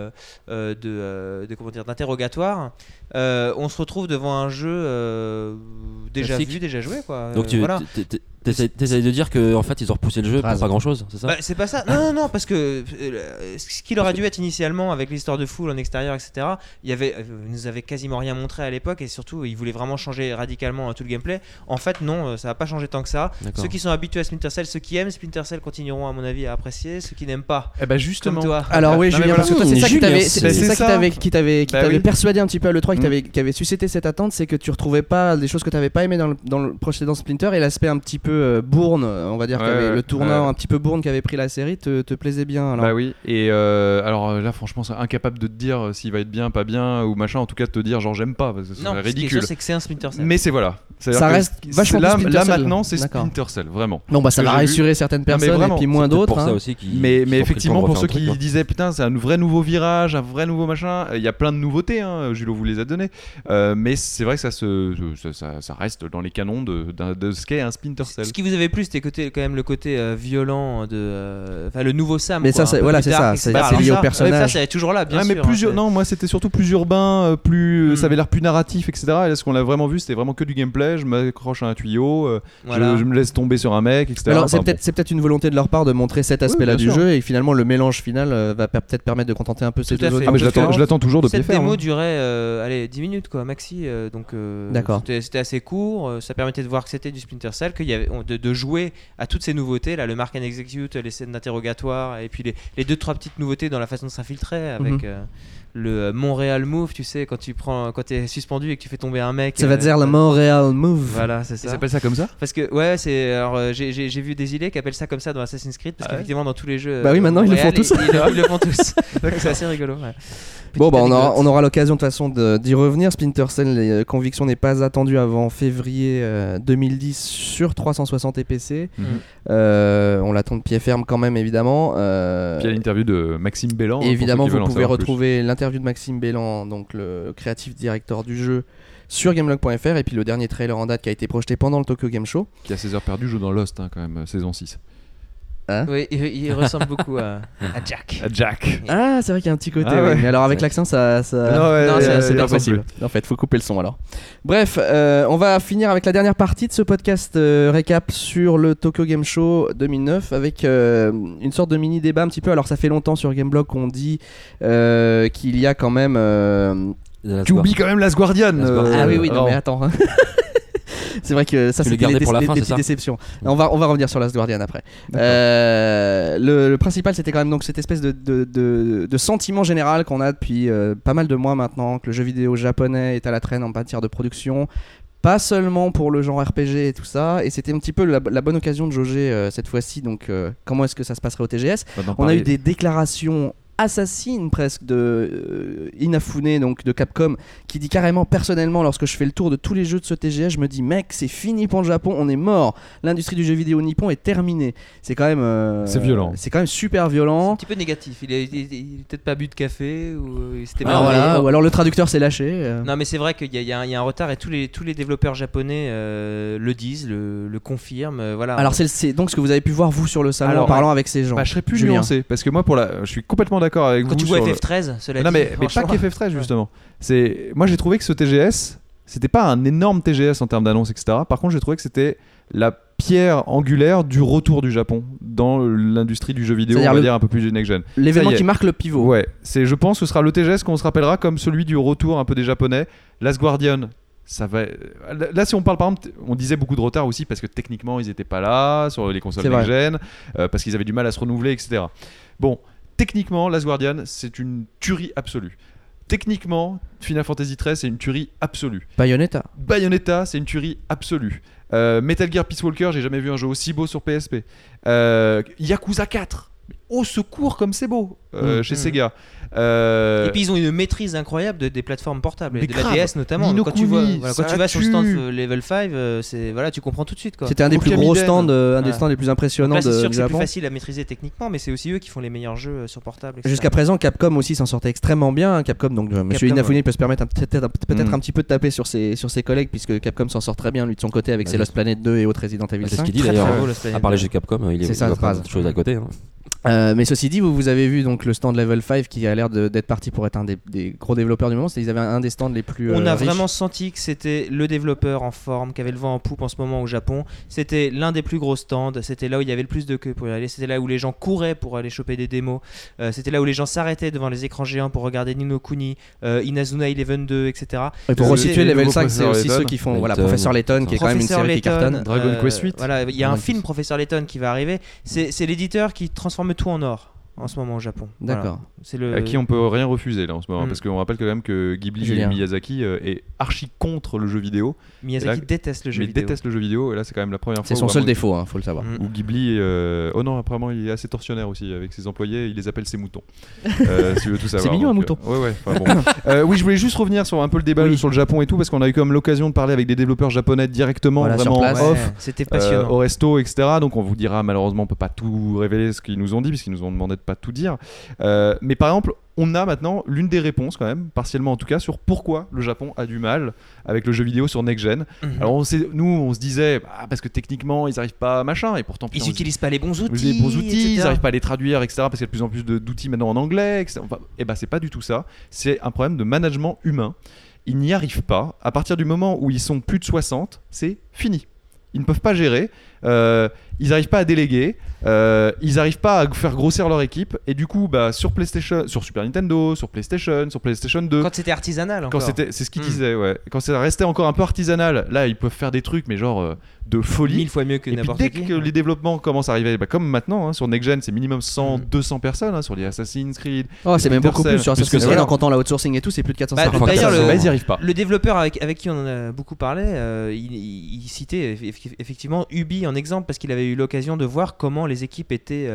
d'interrogatoire, on se retrouve devant un jeu déjà vu, déjà joué, quoi. Donc t'essayes de dire qu'en fait ils ont repoussé le jeu pour pas grand chose, c'est ça ? Bah, c'est pas ça. Non, parce que ce qu'il aurait dû être initialement avec l'histoire de foule en extérieur, etc. Ils nous avaient quasiment rien montré à l'époque et surtout ils voulaient vraiment changer radicalement tout le gameplay. En fait, non, ça va pas changer tant que ça. D'accord. Ceux qui sont habitués à Splinter Cell, ceux qui aiment Splinter Cell continueront à mon avis à apprécier. Ceux qui n'aiment pas, justement. comme toi. Alors oui, Julien, parce que toi, c'est ça qui t'avait oui. persuadé un petit peu à l'E3, qui avait suscité cette attente, c'est que tu retrouvais pas des choses que t'avais pas aimé dans le précédent Splinter et l'aspect un petit peu bourne, on va dire, le tournant un petit peu bourne qu'avait pris la série te plaisait bien. Alors. Bah oui, et alors là franchement c'est incapable de te dire s'il va être bien, pas bien ou machin, en tout cas de te dire genre j'aime pas parce que c'est ridicule. Ce qui est sûr, c'est que c'est un Splinter Cell. Mais c'est voilà. Ça reste vachement là Splinter Cell. Maintenant c'est Splinter Cell, vraiment. Bon bah ça va rassurer certaines personnes et puis moins d'autres. Mais effectivement pour ceux qui disaient putain c'est un vrai nouveau virage, un vrai nouveau machin, il y a plein de nouveautés, hein, Julo vous les a données, mais c'est vrai que ça reste dans les canons de ce qu'est un Splinter Cell. Ce qui vous avait plu c'était quand même le côté violent le nouveau Sam. Mais quoi, ça c'est lié au personnage. Ça est toujours là bien sûr. Mais non, moi c'était surtout plus urbain, ça avait l'air plus narratif, etc. Et là ce qu'on a vraiment vu c'était vraiment que du gameplay. Je m'accroche à un tuyau, je me laisse tomber sur un mec, etc. Alors c'est peut-être une volonté de leur part de montrer cet aspect-là du jeu et finalement le mélange final va peut-être permettre de contenter un peu ces deux autres. Ah mais je l'attends toujours de pied ferme. Cette démo durait 10 minutes quoi maxi, donc c'était assez court, ça permettait de voir que c'était du Splinter Cell, qu'il y avait de jouer à toutes ces nouveautés là, le mark and execute, les scènes d'interrogatoire et puis les 2-3 petites nouveautés dans la façon de s'infiltrer avec le Montréal Move, tu sais, quand t'es suspendu et que tu fais tomber un mec. Ça va dire le Montréal Move. Voilà, c'est ça. Ils appellent ça comme ça ? Parce que alors j'ai vu des îlets qui appellent ça comme ça dans Assassin's Creed parce qu'effectivement dans tous les jeux. Bah oui, maintenant ils le font tous. Ils le font tous. C'est assez rigolo. Ouais. Bon, bah on aura l'occasion de toute façon d'y revenir. Splinter Cell, les convictions n'est pas attendu avant février 2010 sur 360 et PC. On l'attend de pied ferme quand même, évidemment. Puis il y a l'interview de Maxime Bellan. Et évidemment, vous pouvez retrouver l'interview de Maxime Bellan, donc le creative director du jeu, sur gamelog.fr. Et puis le dernier trailer en date qui a été projeté pendant le Tokyo Game Show. Qui a 16 heures perdues, joue dans Lost, quand même, saison 6. Hein, oui, il ressemble beaucoup à Jack. À Jack. Ah, c'est vrai qu'il y a un petit côté. Ouais. Mais alors avec l'accent, ça... Non, c'est pas possible. En fait, faut couper le son alors. Bref, on va finir avec la dernière partie de ce podcast récap sur le Tokyo Game Show 2009 avec une sorte de mini débat un petit peu. Alors ça fait longtemps sur Gameblog qu'on dit qu'il y a quand même. Tu oublies quand même Last Guardian. Ah oui, non mais attends. C'est vrai que ça c'est des petites déceptions. On va revenir sur Last Guardian après. Le principal c'était quand même donc cette espèce de sentiment général qu'on a depuis pas mal de mois maintenant que le jeu vidéo japonais est à la traîne en matière de production. Pas seulement pour le genre RPG et tout ça, et c'était un petit peu la bonne occasion de jauger cette fois-ci. Donc comment est-ce que ça se passerait au TGS ? On a eu des déclarations assassine presque de Inafune, donc de Capcom, qui dit carrément: personnellement, lorsque je fais le tour de tous les jeux de ce TGS, je me dis mec, c'est fini pour le Japon, on est mort, l'industrie du jeu vidéo nippon est terminée. C'est quand même c'est violent, c'est quand même super violent. C'est un petit peu négatif, il est peut-être pas bu de café ou c'était ou alors le traducteur s'est lâché. Non mais c'est vrai qu'il y a un retard et tous les développeurs japonais le disent, le confirment, voilà. Alors c'est donc ce que vous avez pu voir vous sur le salon en parlant avec ces gens. Je serais plus nuancé parce que moi je suis complètement d'accord avec vous. Quand tu vois FF13, cela dit. Non mais pas qu'FF13 justement. Moi j'ai trouvé que ce TGS, c'était pas un énorme TGS en termes d'annonces, etc. Par contre j'ai trouvé que c'était la pierre angulaire du retour du Japon dans l'industrie du jeu vidéo, on va dire un peu plus next-gen. L'événement qui marque le pivot. Ouais, je pense que ce sera le TGS qu'on se rappellera comme celui du retour un peu des Japonais. Last Guardian, ça va. Là, si on parle par exemple, on disait beaucoup de retard aussi parce que techniquement ils étaient pas là sur les consoles next-gen, parce qu'ils avaient du mal à se renouveler, etc. Bon. Techniquement, Last Guardian, c'est une tuerie absolue. Techniquement, Final Fantasy XIII, c'est une tuerie absolue. Bayonetta, c'est une tuerie absolue. Metal Gear Peace Walker, j'ai jamais vu un jeu aussi beau sur PSP. Yakuza 4, au secours comme c'est beau chez Sega. Et puis ils ont une maîtrise incroyable des plateformes portables, et de la DS notamment. Quand tu vas sur le stand Level 5, tu comprends tout de suite quoi. C'était un des plus gros stands, des stands les plus impressionnants. C'est sûr que c'est Japon. plus facile à maîtriser techniquement, mais c'est aussi eux qui font les meilleurs jeux sur portable. Etc. Jusqu'à présent, Capcom aussi s'en sortait extrêmement bien. Capcom, donc Monsieur Inafune peut se permettre peut-être un petit peu de taper sur ses collègues, puisque Capcom s'en sort très bien lui de son côté avec ses Lost Planet 2 et autres Resident Evil 5. C'est ce qu'il dit d'ailleurs. À part les jeux Capcom, il y a plein de choses à côté. Mais ceci dit, vous avez vu donc le stand Level 5 qui a l'air d'être parti pour être un des gros développeurs du moment. Ils avaient un des stands les plus on a riches. Vraiment senti que c'était le développeur en forme, qui avait le vent en poupe en ce moment au Japon. C'était l'un des plus gros stands, c'était là où il y avait le plus de queue pour y aller, c'était là où les gens couraient pour aller choper des démos, c'était là où les gens s'arrêtaient devant les écrans géants pour regarder Ni no Kuni, Inazuna Eleven 2, etc. Et pour resituer, Level 5 c'est aussi ceux qui font Professeur Layton, qui est quand même une série qui cartonne. Dragon Quest 8. Voilà, il y a un film Professeur Layton qui va arriver, c'est l'éditeur qui transforme tout en or en ce moment au Japon. D'accord. Voilà. À qui on peut rien refuser là en ce moment, parce qu'on rappelle quand même que Ghibli et Miyazaki est archi contre le jeu vidéo. Miyazaki déteste le jeu vidéo. Déteste le jeu vidéo, et là c'est quand même la première fois. C'est son seul défaut, faut le savoir. Où Ghibli, oh non, apparemment il est assez tortionnaire aussi avec ses employés, il les appelle ses moutons. Si tu veux tout savoir. C'est mignon un mouton. Ouais. Bon. Oui, je voulais juste revenir sur un peu le débat sur le Japon et tout, parce qu'on a eu comme l'occasion de parler avec des développeurs japonais directement, vraiment off, c'était passionnant. Au resto, etc. Donc on vous dira, malheureusement on peut pas tout révéler ce qu'ils nous ont dit, puisqu'ils nous ont demandé de pas tout dire. Mais par exemple, on a maintenant l'une des réponses quand même, partiellement en tout cas, sur pourquoi le Japon a du mal avec le jeu vidéo sur next gen. Alors on se disait parce que techniquement ils n'arrivent pas à machin, et pourtant ils n'utilisent pas les bons outils, ils n'arrivent pas à les traduire, etc. Parce qu'il y a de plus en plus d'outils maintenant en anglais, etc. C'est pas du tout ça. C'est un problème de management humain. Ils n'y arrivent pas. À partir du moment où ils sont plus de 60, c'est fini. Ils ne peuvent pas gérer. ils n'arrivent pas à déléguer, ils n'arrivent pas à faire grossir leur équipe, et du coup sur PlayStation, sur Super Nintendo, sur PlayStation 2, quand c'était artisanal encore. C'est ce qu'ils disaient, ouais. Quand ça restait encore un peu artisanal, là ils peuvent faire des trucs mais genre de folie, 1000 fois mieux que n'importe qui. Dès que les développements commencent à arriver, comme maintenant sur Next Gen, c'est minimum 100-200 personnes sur les Assassin's Creed. C'est même beaucoup plus sur Assassin's Creed, en comptant la outsourcing et tout, c'est plus de 450 d'ailleurs, personnes. Ils n'y arrivent pas. Le développeur avec qui on en a beaucoup parlé, il citait effectivement Ubi en exemple parce qu'il avait eu l'occasion de voir comment les équipes étaient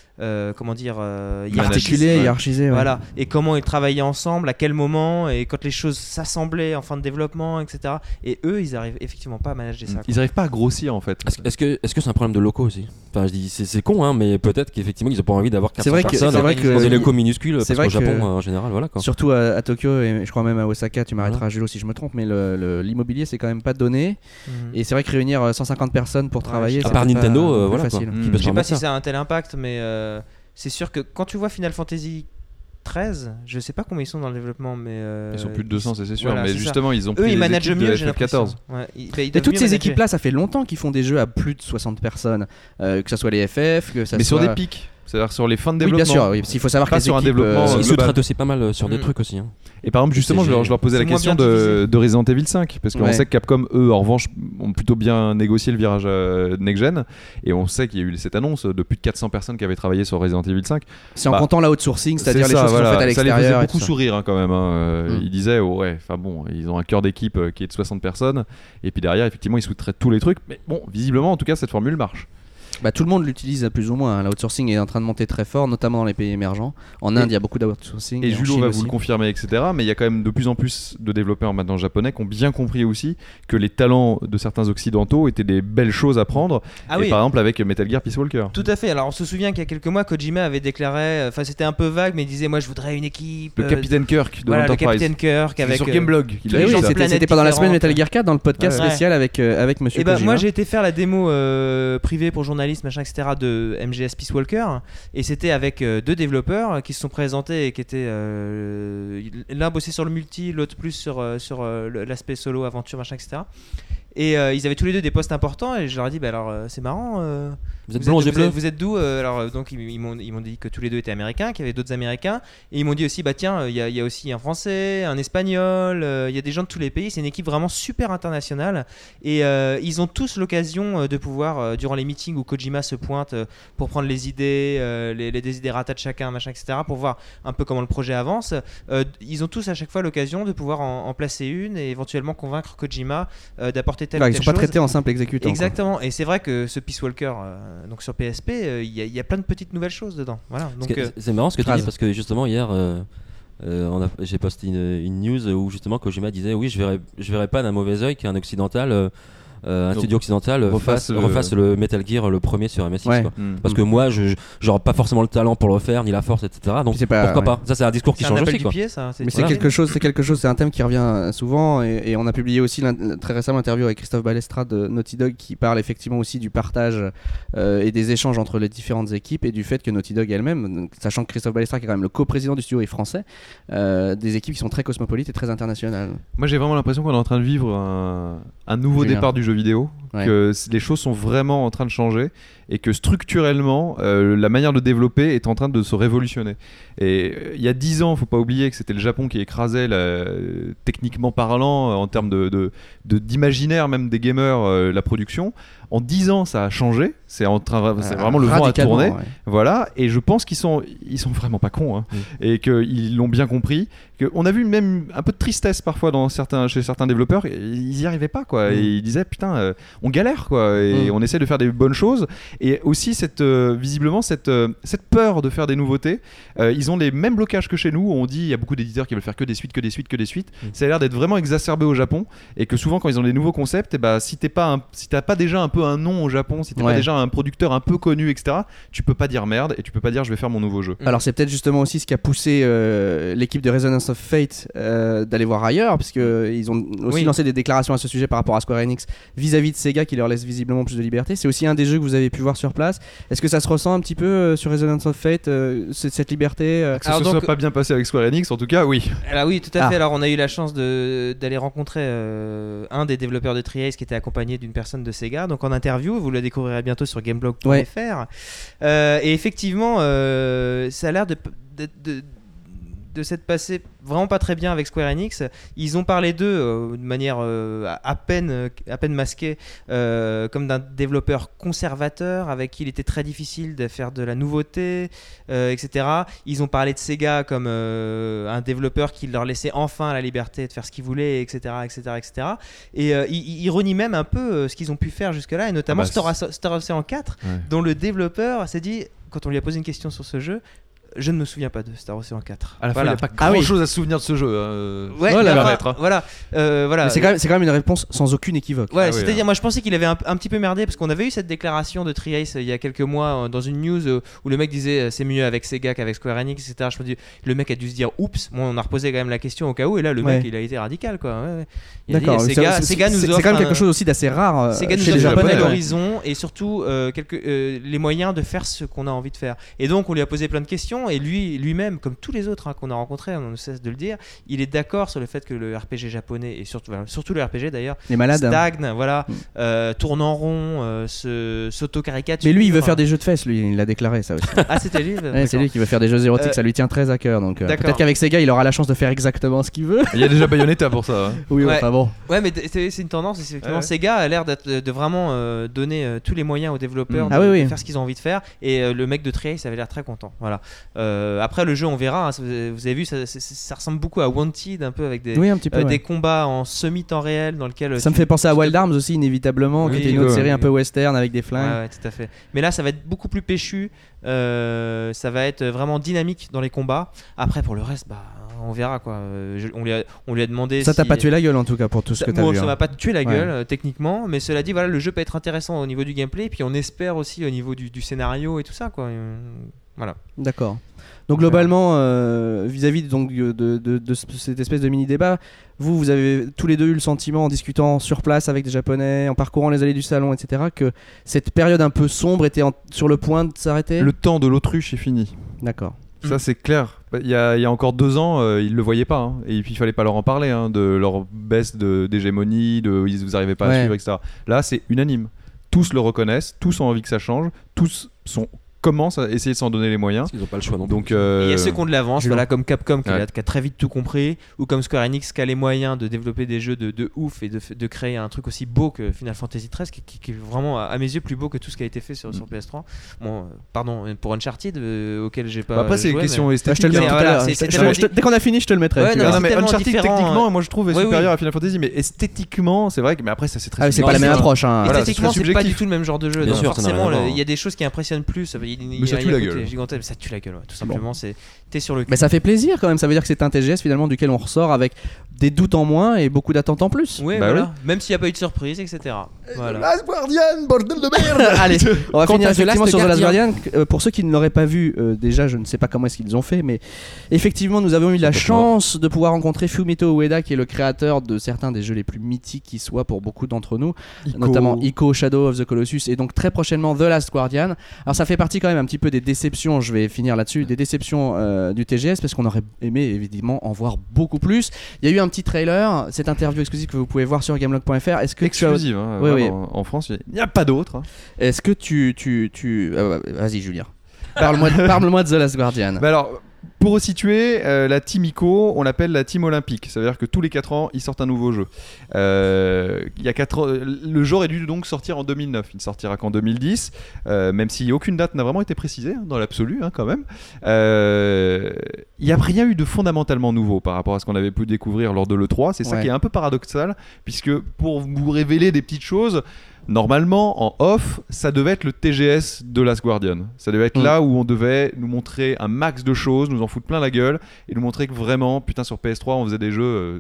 hiérarchisées, voilà, et comment ils travaillaient ensemble, à quel moment, et quand les choses s'assemblaient en fin de développement, etc. Et eux, ils arrivent effectivement pas à manager ça. Ils n'arrivent pas à grossir en fait. Est-ce que c'est un problème de locaux aussi? Enfin, je dis c'est con, mais peut-être qu'effectivement ils ont pas envie d'avoir 400 personnes dans des locaux minuscules, parce qu'au Japon en général, voilà quoi. Surtout à Tokyo et je crois même à Osaka, tu m'arrêteras Julo si je me trompe, mais l'immobilier c'est quand même pas donné. Et c'est vrai que réunir 150 personnes pour travailler, à part Nintendo, voilà facile. Je sais pas si ça a un tel impact, mais c'est sûr que quand tu vois Final Fantasy 13, je sais pas combien ils sont dans le développement, mais ils sont plus de 200, c'est sûr. Voilà, mais justement, ils ont pris ils managent mieux, de j'ai l'impression. FF14. Et toutes ces équipes-là, ça fait longtemps qu'ils font des jeux à plus de 60 personnes, que ça soit les FF, que ça mais soit sur des pics. C'est-à-dire sur les fins de développement. Oui, bien sûr. Oui. Il faut savoir que les sur équipes, un développement. Ils se traitent aussi pas mal sur des trucs aussi. Et par exemple, justement, je leur posais la question de Resident Evil 5, parce qu'on sait que Capcom, eux, en revanche, ont plutôt bien négocié le virage next-gen, et on sait qu'il y a eu cette annonce de plus de 400 personnes qui avaient travaillé sur Resident Evil 5. C'est en comptant l'outsourcing, c'est-à-dire les choses qui sont faites à l'extérieur. Ça les faisait beaucoup sourire quand même. Ils disaient, ils ont un cœur d'équipe qui est de 60 personnes, et puis derrière, effectivement, ils sous-traitent tous les trucs. Mais bon, visiblement, en tout cas, cette formule marche. Tout le monde l'utilise plus ou moins. L'outsourcing est en train de monter très fort, notamment dans les pays émergents. En Inde, il y a beaucoup d'outsourcing. Et Julo va vous le confirmer, etc. Mais il y a quand même de plus en plus de développeurs maintenant japonais qui ont bien compris aussi que les talents de certains occidentaux étaient des belles choses à prendre. Par exemple, avec Metal Gear Peace Walker. Tout à fait. Alors, on se souvient qu'il y a quelques mois, Kojima avait déclaré, c'était un peu vague, mais il disait, moi, je voudrais une équipe. Le Capitaine Kirk de l'Enterprise. Le Capitaine Kirk avec sur Gameblog. C'était pendant la semaine Metal Gear 4 dans le podcast spécial avec Monsieur Kojima. Moi, j'ai été faire la démo privée pour journalistes, machin, etc. de MGS Peace Walker, et c'était avec deux développeurs qui se sont présentés et qui étaient l'un bossait sur le multi, l'autre plus sur l'aspect solo, aventure, machin, etc. Et ils avaient tous les deux des postes importants, et je leur ai dit c'est marrant, vous êtes blond, vous êtes d'où? Alors donc ils m'ont dit que tous les deux étaient américains, qu'il y avait d'autres américains, et ils m'ont dit aussi tiens, il y a aussi un français, un espagnol, il y a des gens de tous les pays. C'est une équipe vraiment super internationale, et ils ont tous l'occasion de pouvoir durant les meetings où Kojima se pointe pour prendre les idées, les desiderata de chacun, machin, etc., pour voir un peu comment le projet avance. Ils ont tous à chaque fois l'occasion de pouvoir en placer une et éventuellement convaincre Kojima d'apporter telle ou telle chose. Ils sont pas traités en simple exécutant. Exactement. Et c'est vrai que ce Peace Walker, donc sur PSP, il y a plein de petites nouvelles choses dedans. Voilà. Donc, c'est marrant ce que tu dis, parce que justement hier j'ai posté une news où justement Kojima disait oui, je verrais pas d'un mauvais œil qu'un occidental un studio occidental refasse le Metal Gear le premier sur MSX quoi. Parce que moi j'aurais pas forcément le talent pour le faire ni la force, etc. Donc pourquoi pas. Ça c'est un discours qui change aussi quoi. Mais c'est quelque chose, c'est un thème qui revient souvent, et on a publié aussi très récemment l'interview avec Christophe Balestra de Naughty Dog qui parle effectivement aussi du partage et des échanges entre les différentes équipes, et du fait que Naughty Dog elle-même, sachant que Christophe Balestra qui est quand même le coprésident du studio est français, des équipes qui sont très cosmopolites et très internationales. Moi j'ai vraiment l'impression qu'on est en train de vivre un nouveau départ du jeu vidéo, que les choses sont vraiment en train de changer, et que structurellement la manière de développer est en train de se révolutionner. Et il y a 10 ans, faut pas oublier que c'était le Japon qui écrasait techniquement parlant, en termes d'imaginaire même des gamers, la production. En 10 ans, ça a changé. C'est vraiment le vent à tourner. Voilà. Et je pense qu'ils sont vraiment pas cons, et qu'ils l'ont bien compris. On a vu même un peu de tristesse parfois chez certains développeurs. Ils y arrivaient pas quoi. Et ils disaient putain, on galère quoi. Et on essaie de faire des bonnes choses. Et aussi visiblement cette peur de faire des nouveautés. Ils ont les mêmes blocages que chez nous. On dit il y a beaucoup d'éditeurs qui veulent faire que des suites. Ça a l'air d'être vraiment exacerbé au Japon, et que souvent quand ils ont des nouveaux concepts, si t'as pas déjà un peu un nom au Japon, si t'es pas déjà un producteur un peu connu, etc., tu peux pas dire merde, et tu peux pas dire je vais faire mon nouveau jeu. Alors c'est peut-être justement aussi ce qui a poussé l'équipe de Resonance of Fate d'aller voir ailleurs, parce qu'ils ont aussi lancé des déclarations à ce sujet par rapport à Square Enix vis-à-vis de Sega, Sega qui leur laisse visiblement plus de liberté. C'est aussi un des jeux que vous avez pu voir sur place. Est-ce que ça se ressent un petit peu sur Resonance of Fate, cette liberté Que ça ne soit pas bien passé avec Square Enix, en tout cas, oui. Alors oui, tout à fait. Alors on a eu la chance d'aller rencontrer un des développeurs de Tri-Ace qui était accompagné d'une personne de Sega, donc en interview, vous le découvrirez bientôt sur gameblog.fr. Et effectivement, ça a l'air de s'être passé vraiment pas très bien avec Square Enix. Ils ont parlé d'eux de manière à peine masquée, comme d'un développeur conservateur avec qui il était très difficile de faire de la nouveauté, etc. Ils ont parlé de Sega comme un développeur qui leur laissait enfin la liberté de faire ce qu'ils voulaient, etc. Et ils renient même un peu ce qu'ils ont pu faire jusque-là, et notamment Star Ocean 4, dont le développeur s'est dit, quand on lui a posé une question sur ce jeu, je ne me souviens pas de Star Ocean 4. À la fin, il n'y a pas grand-chose à se souvenir de ce jeu. Voilà. Mais c'est quand même une réponse sans aucune équivoque. Ouais, c'est-à-dire, moi je pensais qu'il avait un petit peu merdé, parce qu'on avait eu cette déclaration de Tri-Ace il y a quelques mois dans une news où le mec disait c'est mieux avec Sega qu'avec Square Enix, etc. Je me dis, le mec a dû se dire oups. Bon, on a reposé quand même la question au cas où, et là le mec il a été radical, quoi. Il D'accord. a dit, Sega nous offre. C'est quand même quelque chose aussi d'assez rare. Sega nous offre un nouvel horizon et surtout les moyens de faire ce qu'on a envie de faire. Et donc on lui a posé plein de questions, et lui-même, comme tous les autres qu'on a rencontrés, on ne cesse de le dire, il est d'accord sur le fait que le RPG japonais, et surtout le RPG d'ailleurs, stagne, tourne en rond, s'auto-caricature. Mais lui, il veut faire des jeux de fesses, lui, il l'a déclaré ça aussi. Ah, c'était lui. C'est lui qui veut faire des jeux érotiques, ça lui tient très à cœur. Donc peut-être qu'avec Sega, il aura la chance de faire exactement ce qu'il veut. Il y a déjà Bayonetta pour ça. Oui, enfin bon. Ouais, mais c'est une tendance. Effectivement, Sega a l'air de vraiment donner tous les moyens aux développeurs de faire ce qu'ils ont envie de faire. Et le mec de Tri-Ace avait l'air très content. Voilà. Après le jeu, on verra. Vous avez vu, ça ressemble beaucoup à Wanted, un peu avec des combats en semi-temps réel dans lequel. Ça me fait penser à Wild Arms aussi, inévitablement, qui était une autre série un peu western avec des flingues. Ouais, tout à fait. Mais là, ça va être beaucoup plus péchu. Ça va être vraiment dynamique dans les combats. Après, pour le reste, on verra quoi. On lui a demandé. Ça t'a pas tué la gueule en tout cas pour tout ce que t'as vu. Ça m'a pas tué la gueule techniquement, mais cela dit, voilà, le jeu peut être intéressant au niveau du gameplay, et puis on espère aussi au niveau du scénario et tout ça, quoi. Voilà. D'accord. Donc globalement, vis-à-vis donc, de cette espèce de mini-débat, vous avez tous les deux eu le sentiment, en discutant sur place avec des Japonais, en parcourant les allées du salon, etc., que cette période un peu sombre était sur le point de s'arrêter. Le temps de l'autruche est fini. D'accord. Ça c'est clair. Il y a encore 2 ans, ils le voyaient pas, et puis il fallait pas leur en parler, de leur baisse d'hégémonie, ils vous arrivez pas à suivre, etc. Là c'est unanime. Tous le reconnaissent, tous ont envie que ça change, tous commencent à essayer de s'en donner les moyens. Ils n'ont pas le choix non plus. Donc, il y a ceux qui ont de l'avance, comme Capcom qui a très vite tout compris, ou comme Square Enix qui a les moyens de développer des jeux de ouf et de créer un truc aussi beau que Final Fantasy XIII, qui est vraiment à mes yeux plus beau que tout ce qui a été fait sur PS3. Bon, pardon, pour Uncharted auquel j'ai pas. Après, c'est une question esthétique. Dès qu'on a fini, je te le mettrai. Non, mais Uncharted techniquement, moi je trouve est supérieur à Final Fantasy, mais esthétiquement, c'est vrai que. Mais après, ça c'est très. C'est pas la même approche. Esthétiquement, c'est pas du tout le même genre de jeu. Forcément, il y a des choses qui impressionnent plus. Mais ça tue la gueule. Mais ça tue la gueule, tout simplement. T'es sur le cul. Mais ça fait plaisir quand même. Ça veut dire que c'est un TGS finalement duquel on ressort avec des doutes en moins et beaucoup d'attentes en plus. Oui, voilà. Même s'il n'y a pas eu de surprise, etc. Voilà. Last Guardian, bordel de merde. Allez, on va finir effectivement sur The Last Guardian. Pour ceux qui ne l'auraient pas vu, déjà, je ne sais pas comment est-ce qu'ils ont fait, mais effectivement, nous avons eu la chance de pouvoir rencontrer Fumito Ueda, qui est le créateur de certains des jeux les plus mythiques qui soient pour beaucoup d'entre nous, notamment Ico, Shadow of the Colossus, et donc très prochainement The Last Guardian. Alors ça fait partie quand même un petit peu des déceptions, je vais finir là-dessus, des déceptions du TGS, parce qu'on aurait aimé évidemment en voir beaucoup plus. Il y a eu un petit trailer, cette interview exclusive que vous pouvez voir sur gameblog.fr. Est-ce que exclusive, oui. En France, il n'y a pas d'autre. Est-ce que vas-y Julien, parle-moi de The Last Guardian. Alors, pour resituer, la Team Ico, on l'appelle la Team Olympique. Ça veut dire que tous les 4 ans, ils sortent un nouveau jeu. Il y a 4 ans, le jeu aurait dû donc sortir en 2009. Il ne sortira qu'en 2010, même si aucune date n'a vraiment été précisée, dans l'absolu, quand même. Il n'y a rien eu de fondamentalement nouveau par rapport à ce qu'on avait pu découvrir lors de l'E3. C'est ça qui est un peu paradoxal, puisque pour vous révéler des petites choses, normalement, en off, ça devait être le TGS de Last Guardian. Ça devait être là où on devait nous montrer un max de choses, nous en foutre plein la gueule, et nous montrer que vraiment, putain, sur PS3, on faisait des jeux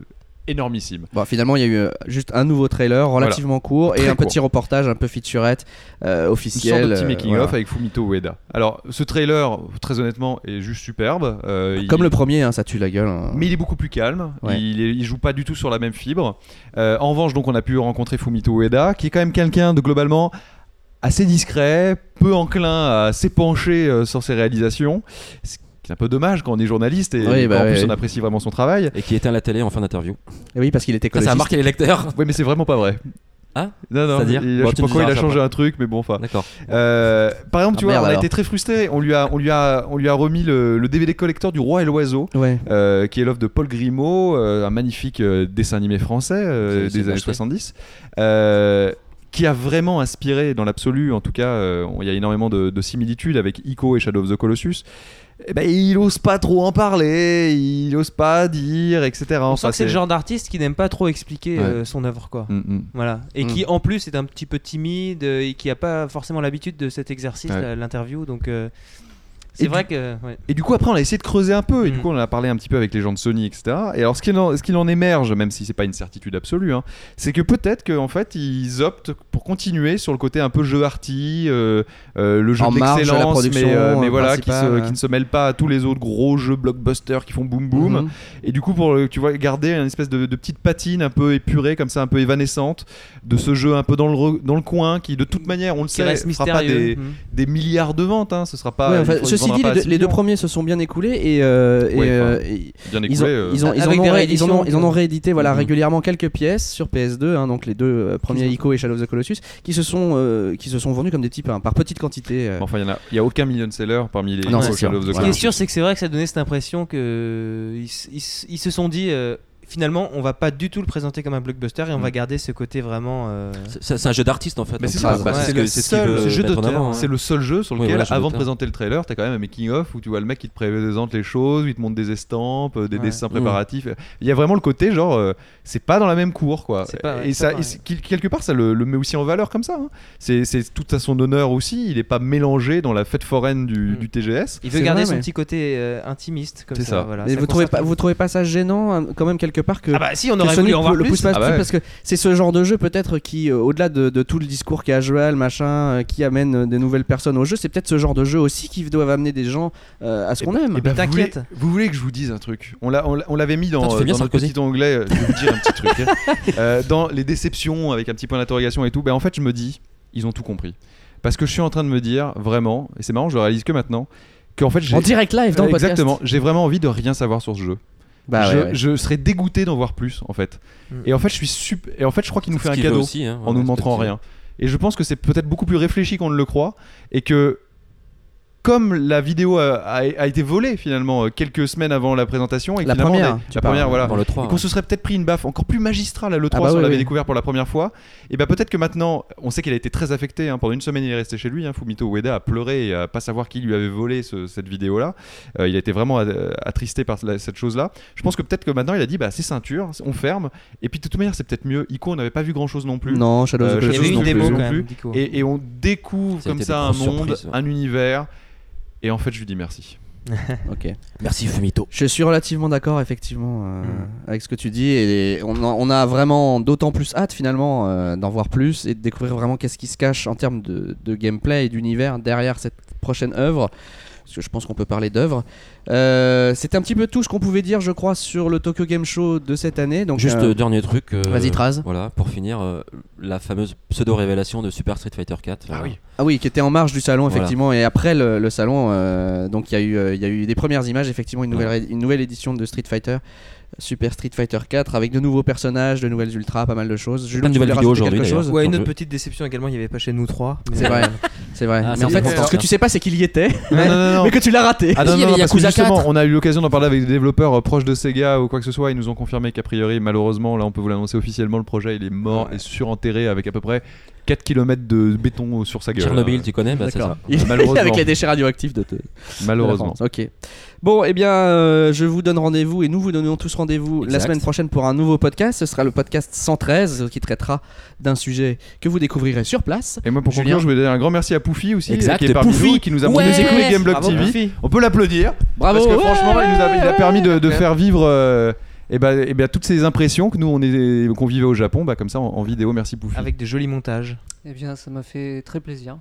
énormissime. Bon, finalement, il y a eu juste un nouveau trailer relativement court et un petit reportage un peu featurette officiel. Une sorte de petit making-of avec Fumito Ueda. Alors, ce trailer, très honnêtement, est juste superbe. Comme le premier, ça tue la gueule. Mais il est beaucoup plus calme. Ouais. Il joue pas du tout sur la même fibre. En revanche, donc, on a pu rencontrer Fumito Ueda, qui est quand même quelqu'un de globalement assez discret, peu enclin à s'épancher sur ses réalisations. C'est un peu dommage quand on est journaliste et en plus on apprécie vraiment son travail. Et qui éteint la télé en fin d'interview. Et oui, parce qu'il était écologiste. Ça a marqué les lecteurs. Oui, mais c'est vraiment pas vrai. Ah, non, c'est-à-dire je sais pas pourquoi il a changé un truc, mais bon, enfin. D'accord. Par exemple, tu vois, on a été très frustrés. On lui a remis le DVD collector du Roi et l'Oiseau, qui est l'œuvre de Paul Grimaud, un magnifique dessin animé français des années 70. Qui a vraiment inspiré dans l'absolu, en tout cas, il y a énormément de similitudes avec Ico et Shadow of the Colossus. Il ose pas trop en parler, il ose pas dire, etc. On sent que c'est le genre d'artiste qui n'aime pas trop expliquer son œuvre, quoi. Voilà. Et qui en plus est un petit peu timide et qui a pas forcément l'habitude de cet exercice, l'interview. Donc c'est vrai que. Ouais. Et du coup, après, on a essayé de creuser un peu. Et du coup, on a parlé un petit peu avec les gens de Sony, etc. Et alors, ce qu'il en émerge, même si c'est pas une certitude absolue, c'est que peut-être qu'en fait, ils optent pour continuer sur le côté un peu jeu arty, le jeu d'excellence, mais voilà, qui ne se mêle pas à tous les autres gros jeux blockbusters qui font boum boum. Et du coup, pour garder une espèce de petite patine un peu épurée, comme ça, un peu évanescente, de ce jeu un peu dans le coin, qui de toute manière, on le sait, ne fera pas des milliards de ventes. Ce sera pas. Ceci dit, les deux premiers se sont bien écoulés et ils en ont réédité régulièrement quelques pièces sur PS2, donc les deux premiers Ico et Shadow of the Colossus qui se sont vendus comme des types par petite quantité. Enfin, il y a aucun million-seller parmi les Ico et Shadow of the Colossus. Ce qui est sûr, c'est que c'est vrai que ça donnait cette impression que ils se sont dit. Finalement, on va pas du tout le présenter comme un blockbuster et on va garder ce côté vraiment. C'est un jeu d'artiste en fait. Mais c'est ça. C'est le seul jeu sur lequel, avant de présenter le trailer, t'as quand même un making of où tu vois le mec qui te présente les choses, il te montre des estampes, des dessins préparatifs. Il y a vraiment le côté genre, c'est pas dans la même cour, quoi. Quelque part, ça le met aussi en valeur comme ça. C'est tout à son honneur aussi. Il est pas mélangé dans la fête foraine du TGS. Il veut garder son petit côté intimiste comme ça. Mais vous trouvez pas ça gênant quand même quelque part que si on aurait voulu en voir plus parce que c'est ce genre de jeu peut-être qui au-delà de tout le discours casual qui amène des nouvelles personnes au jeu, c'est peut-être ce genre de jeu aussi qui doivent amener des gens à ce qu'on aime. T'inquiète. Vous voulez que je vous dise un truc? On l'avait mis dans notre petit onglet. Je vais vous dire un petit truc dans les déceptions avec un petit point d'interrogation et tout. En fait, je me dis, ils ont tout compris parce que je suis en train de me dire vraiment, et c'est marrant, je le réalise que maintenant, qu'en fait en direct live dans le podcast. Exactement, j'ai vraiment envie de rien savoir sur ce jeu. Je serais dégoûté d'en voir plus en fait. Et en fait je crois qu'il nous fait un cadeau aussi, en nous montrant rien. Et je pense que c'est peut-être beaucoup plus réfléchi qu'on ne le croit et que comme la vidéo a été volée finalement quelques semaines avant la présentation et la première voilà, dans le 3, et qu'on se serait peut-être pris une baffe encore plus magistrale à l'E3 si on l'avait découvert pour la première fois, et peut-être que maintenant on sait qu'il a été très affecté pendant une semaine il est resté chez lui, Fumito Ueda a pleuré et à pas savoir qui lui avait volé cette vidéo là, il a été vraiment attristé par cette chose là. Je pense que peut-être que maintenant il a dit c'est ceinture, on ferme, et puis de toute manière c'est peut-être mieux. Ico on n'avait pas vu grand chose non plus, Shadow of the Colossus non plus, et on découvre comme ça un monde, un univers. Et en fait, je lui dis merci. Ok. Merci Fumito. Je suis relativement d'accord effectivement avec ce que tu dis et on a vraiment d'autant plus hâte finalement d'en voir plus et de découvrir vraiment qu'est-ce qui se cache en termes de gameplay et d'univers derrière cette prochaine œuvre. Parce que je pense qu'on peut parler d'œuvre. C'était un petit peu tout ce qu'on pouvait dire, je crois, sur le Tokyo Game Show de cette année. Donc, juste dernier truc. Vas-y, Traz. Voilà, pour finir, la fameuse pseudo-révélation de Super Street Fighter 4. Ah oui, qui était en marge du salon, effectivement. Et après le salon, donc il y a eu des premières images, effectivement, une nouvelle édition de Street Fighter. Super Street Fighter 4 avec de nouveaux personnages, de nouvelles ultras, pas mal de choses. Plein de nouvelles vidéos aujourd'hui. Une autre petite déception également, il n'y avait pas chez nous 3. C'est vrai. Mais en fait, ce que tu sais pas, c'est qu'il y était, mais que tu l'as raté. Parce que justement, on a eu l'occasion d'en parler avec des développeurs proches de Sega ou quoi que ce soit. Ils nous ont confirmé qu'a priori, malheureusement, là on peut vous l'annoncer officiellement, le projet il est mort et surenterré avec à peu près 4 km de béton sur sa gueule. Tchernobyl, tu connais, c'est ça. Malheureusement. Avec les déchets radioactifs malheureusement. Ok. Bon, je vous donne rendez-vous et nous vous donnons tous rendez-vous la semaine prochaine pour un nouveau podcast. Ce sera le podcast 113 qui traitera d'un sujet que vous découvrirez sur place. Et moi pour conclure, je vais donner un grand merci à Poufy aussi, qui est parmi nous, qui nous a montré Gameblock TV. On peut l'applaudir. Bravo. Parce que franchement, il a permis de faire vivre Et bah, toutes ces impressions que nous qu'on vivait au Japon, comme ça en vidéo. Merci Poufy. Avec des jolis montages. Eh bien, ça m'a fait très plaisir.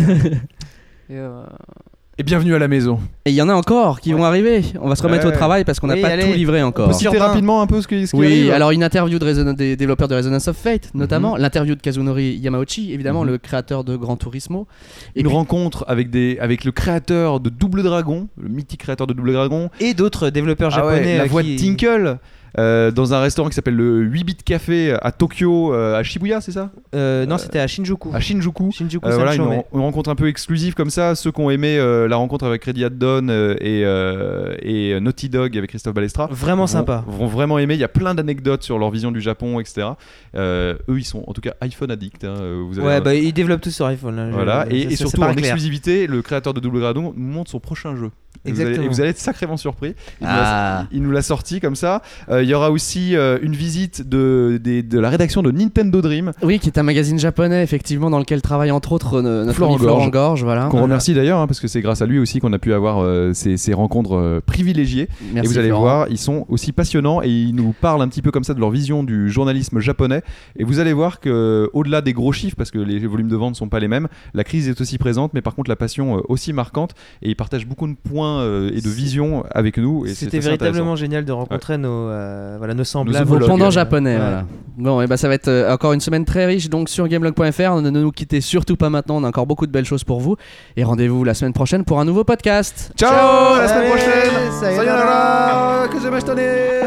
Et bienvenue à la maison. Et il y en a encore qui vont arriver. On va se remettre au travail parce qu'on n'a pas tout livré encore. On peut citer rapidement un peu ce qui arrive. Oui, alors une interview des développeurs de Resonance of Fate, notamment l'interview de Kazunori Yamauchi, évidemment le créateur de Gran Turismo. Et une rencontre avec le créateur de Double Dragon, le mythique créateur de Double Dragon. Et d'autres développeurs japonais. La voix de Tinkle. Dans un restaurant qui s'appelle le 8-bit Café à Tokyo, à Shibuya, c'est ça Non, c'était à Shinjuku. À Shinjuku. Voilà, une rencontre un peu exclusive comme ça. Ceux qui ont aimé la rencontre avec Ready at Dawn et Naughty Dog avec Christophe Balestra. Vraiment sympa. Vont vraiment aimer. Il y a plein d'anecdotes sur leur vision du Japon, etc. Eux, ils sont en tout cas iPhone addicts. Ils développent tout sur iPhone. Là. Voilà. Et surtout en exclusivité, le créateur de Double Dragon nous montre son prochain jeu. Exactement. Et vous allez être sacrément surpris. Il nous l'a sorti comme ça. Il y aura aussi une visite de la rédaction de Nintendo Dream. Oui, qui est un magazine japonais, effectivement, dans lequel travaille entre autres notre ami Florent Gorge. Voilà. Qu'on remercie d'ailleurs, parce que c'est grâce à lui aussi qu'on a pu avoir ces rencontres privilégiées. Merci, et vous allez Florent. voir, ils sont aussi passionnants et ils nous parlent un petit peu comme ça de leur vision du journalisme japonais. Et vous allez voir qu'au-delà des gros chiffres, parce que les volumes de vente ne sont pas les mêmes, la crise est aussi présente, mais par contre la passion aussi marquante. Et ils partagent beaucoup de points et de vision avec nous. Et c'était véritablement génial de rencontrer nos semblables. Vos pendants japonais. Voilà. Bon, et ça va être encore une semaine très riche donc sur gameblog.fr. Ne nous quittez surtout pas maintenant, on a encore beaucoup de belles choses pour vous. Et rendez-vous la semaine prochaine pour un nouveau podcast. Ciao, à la semaine prochaine. Sayonara.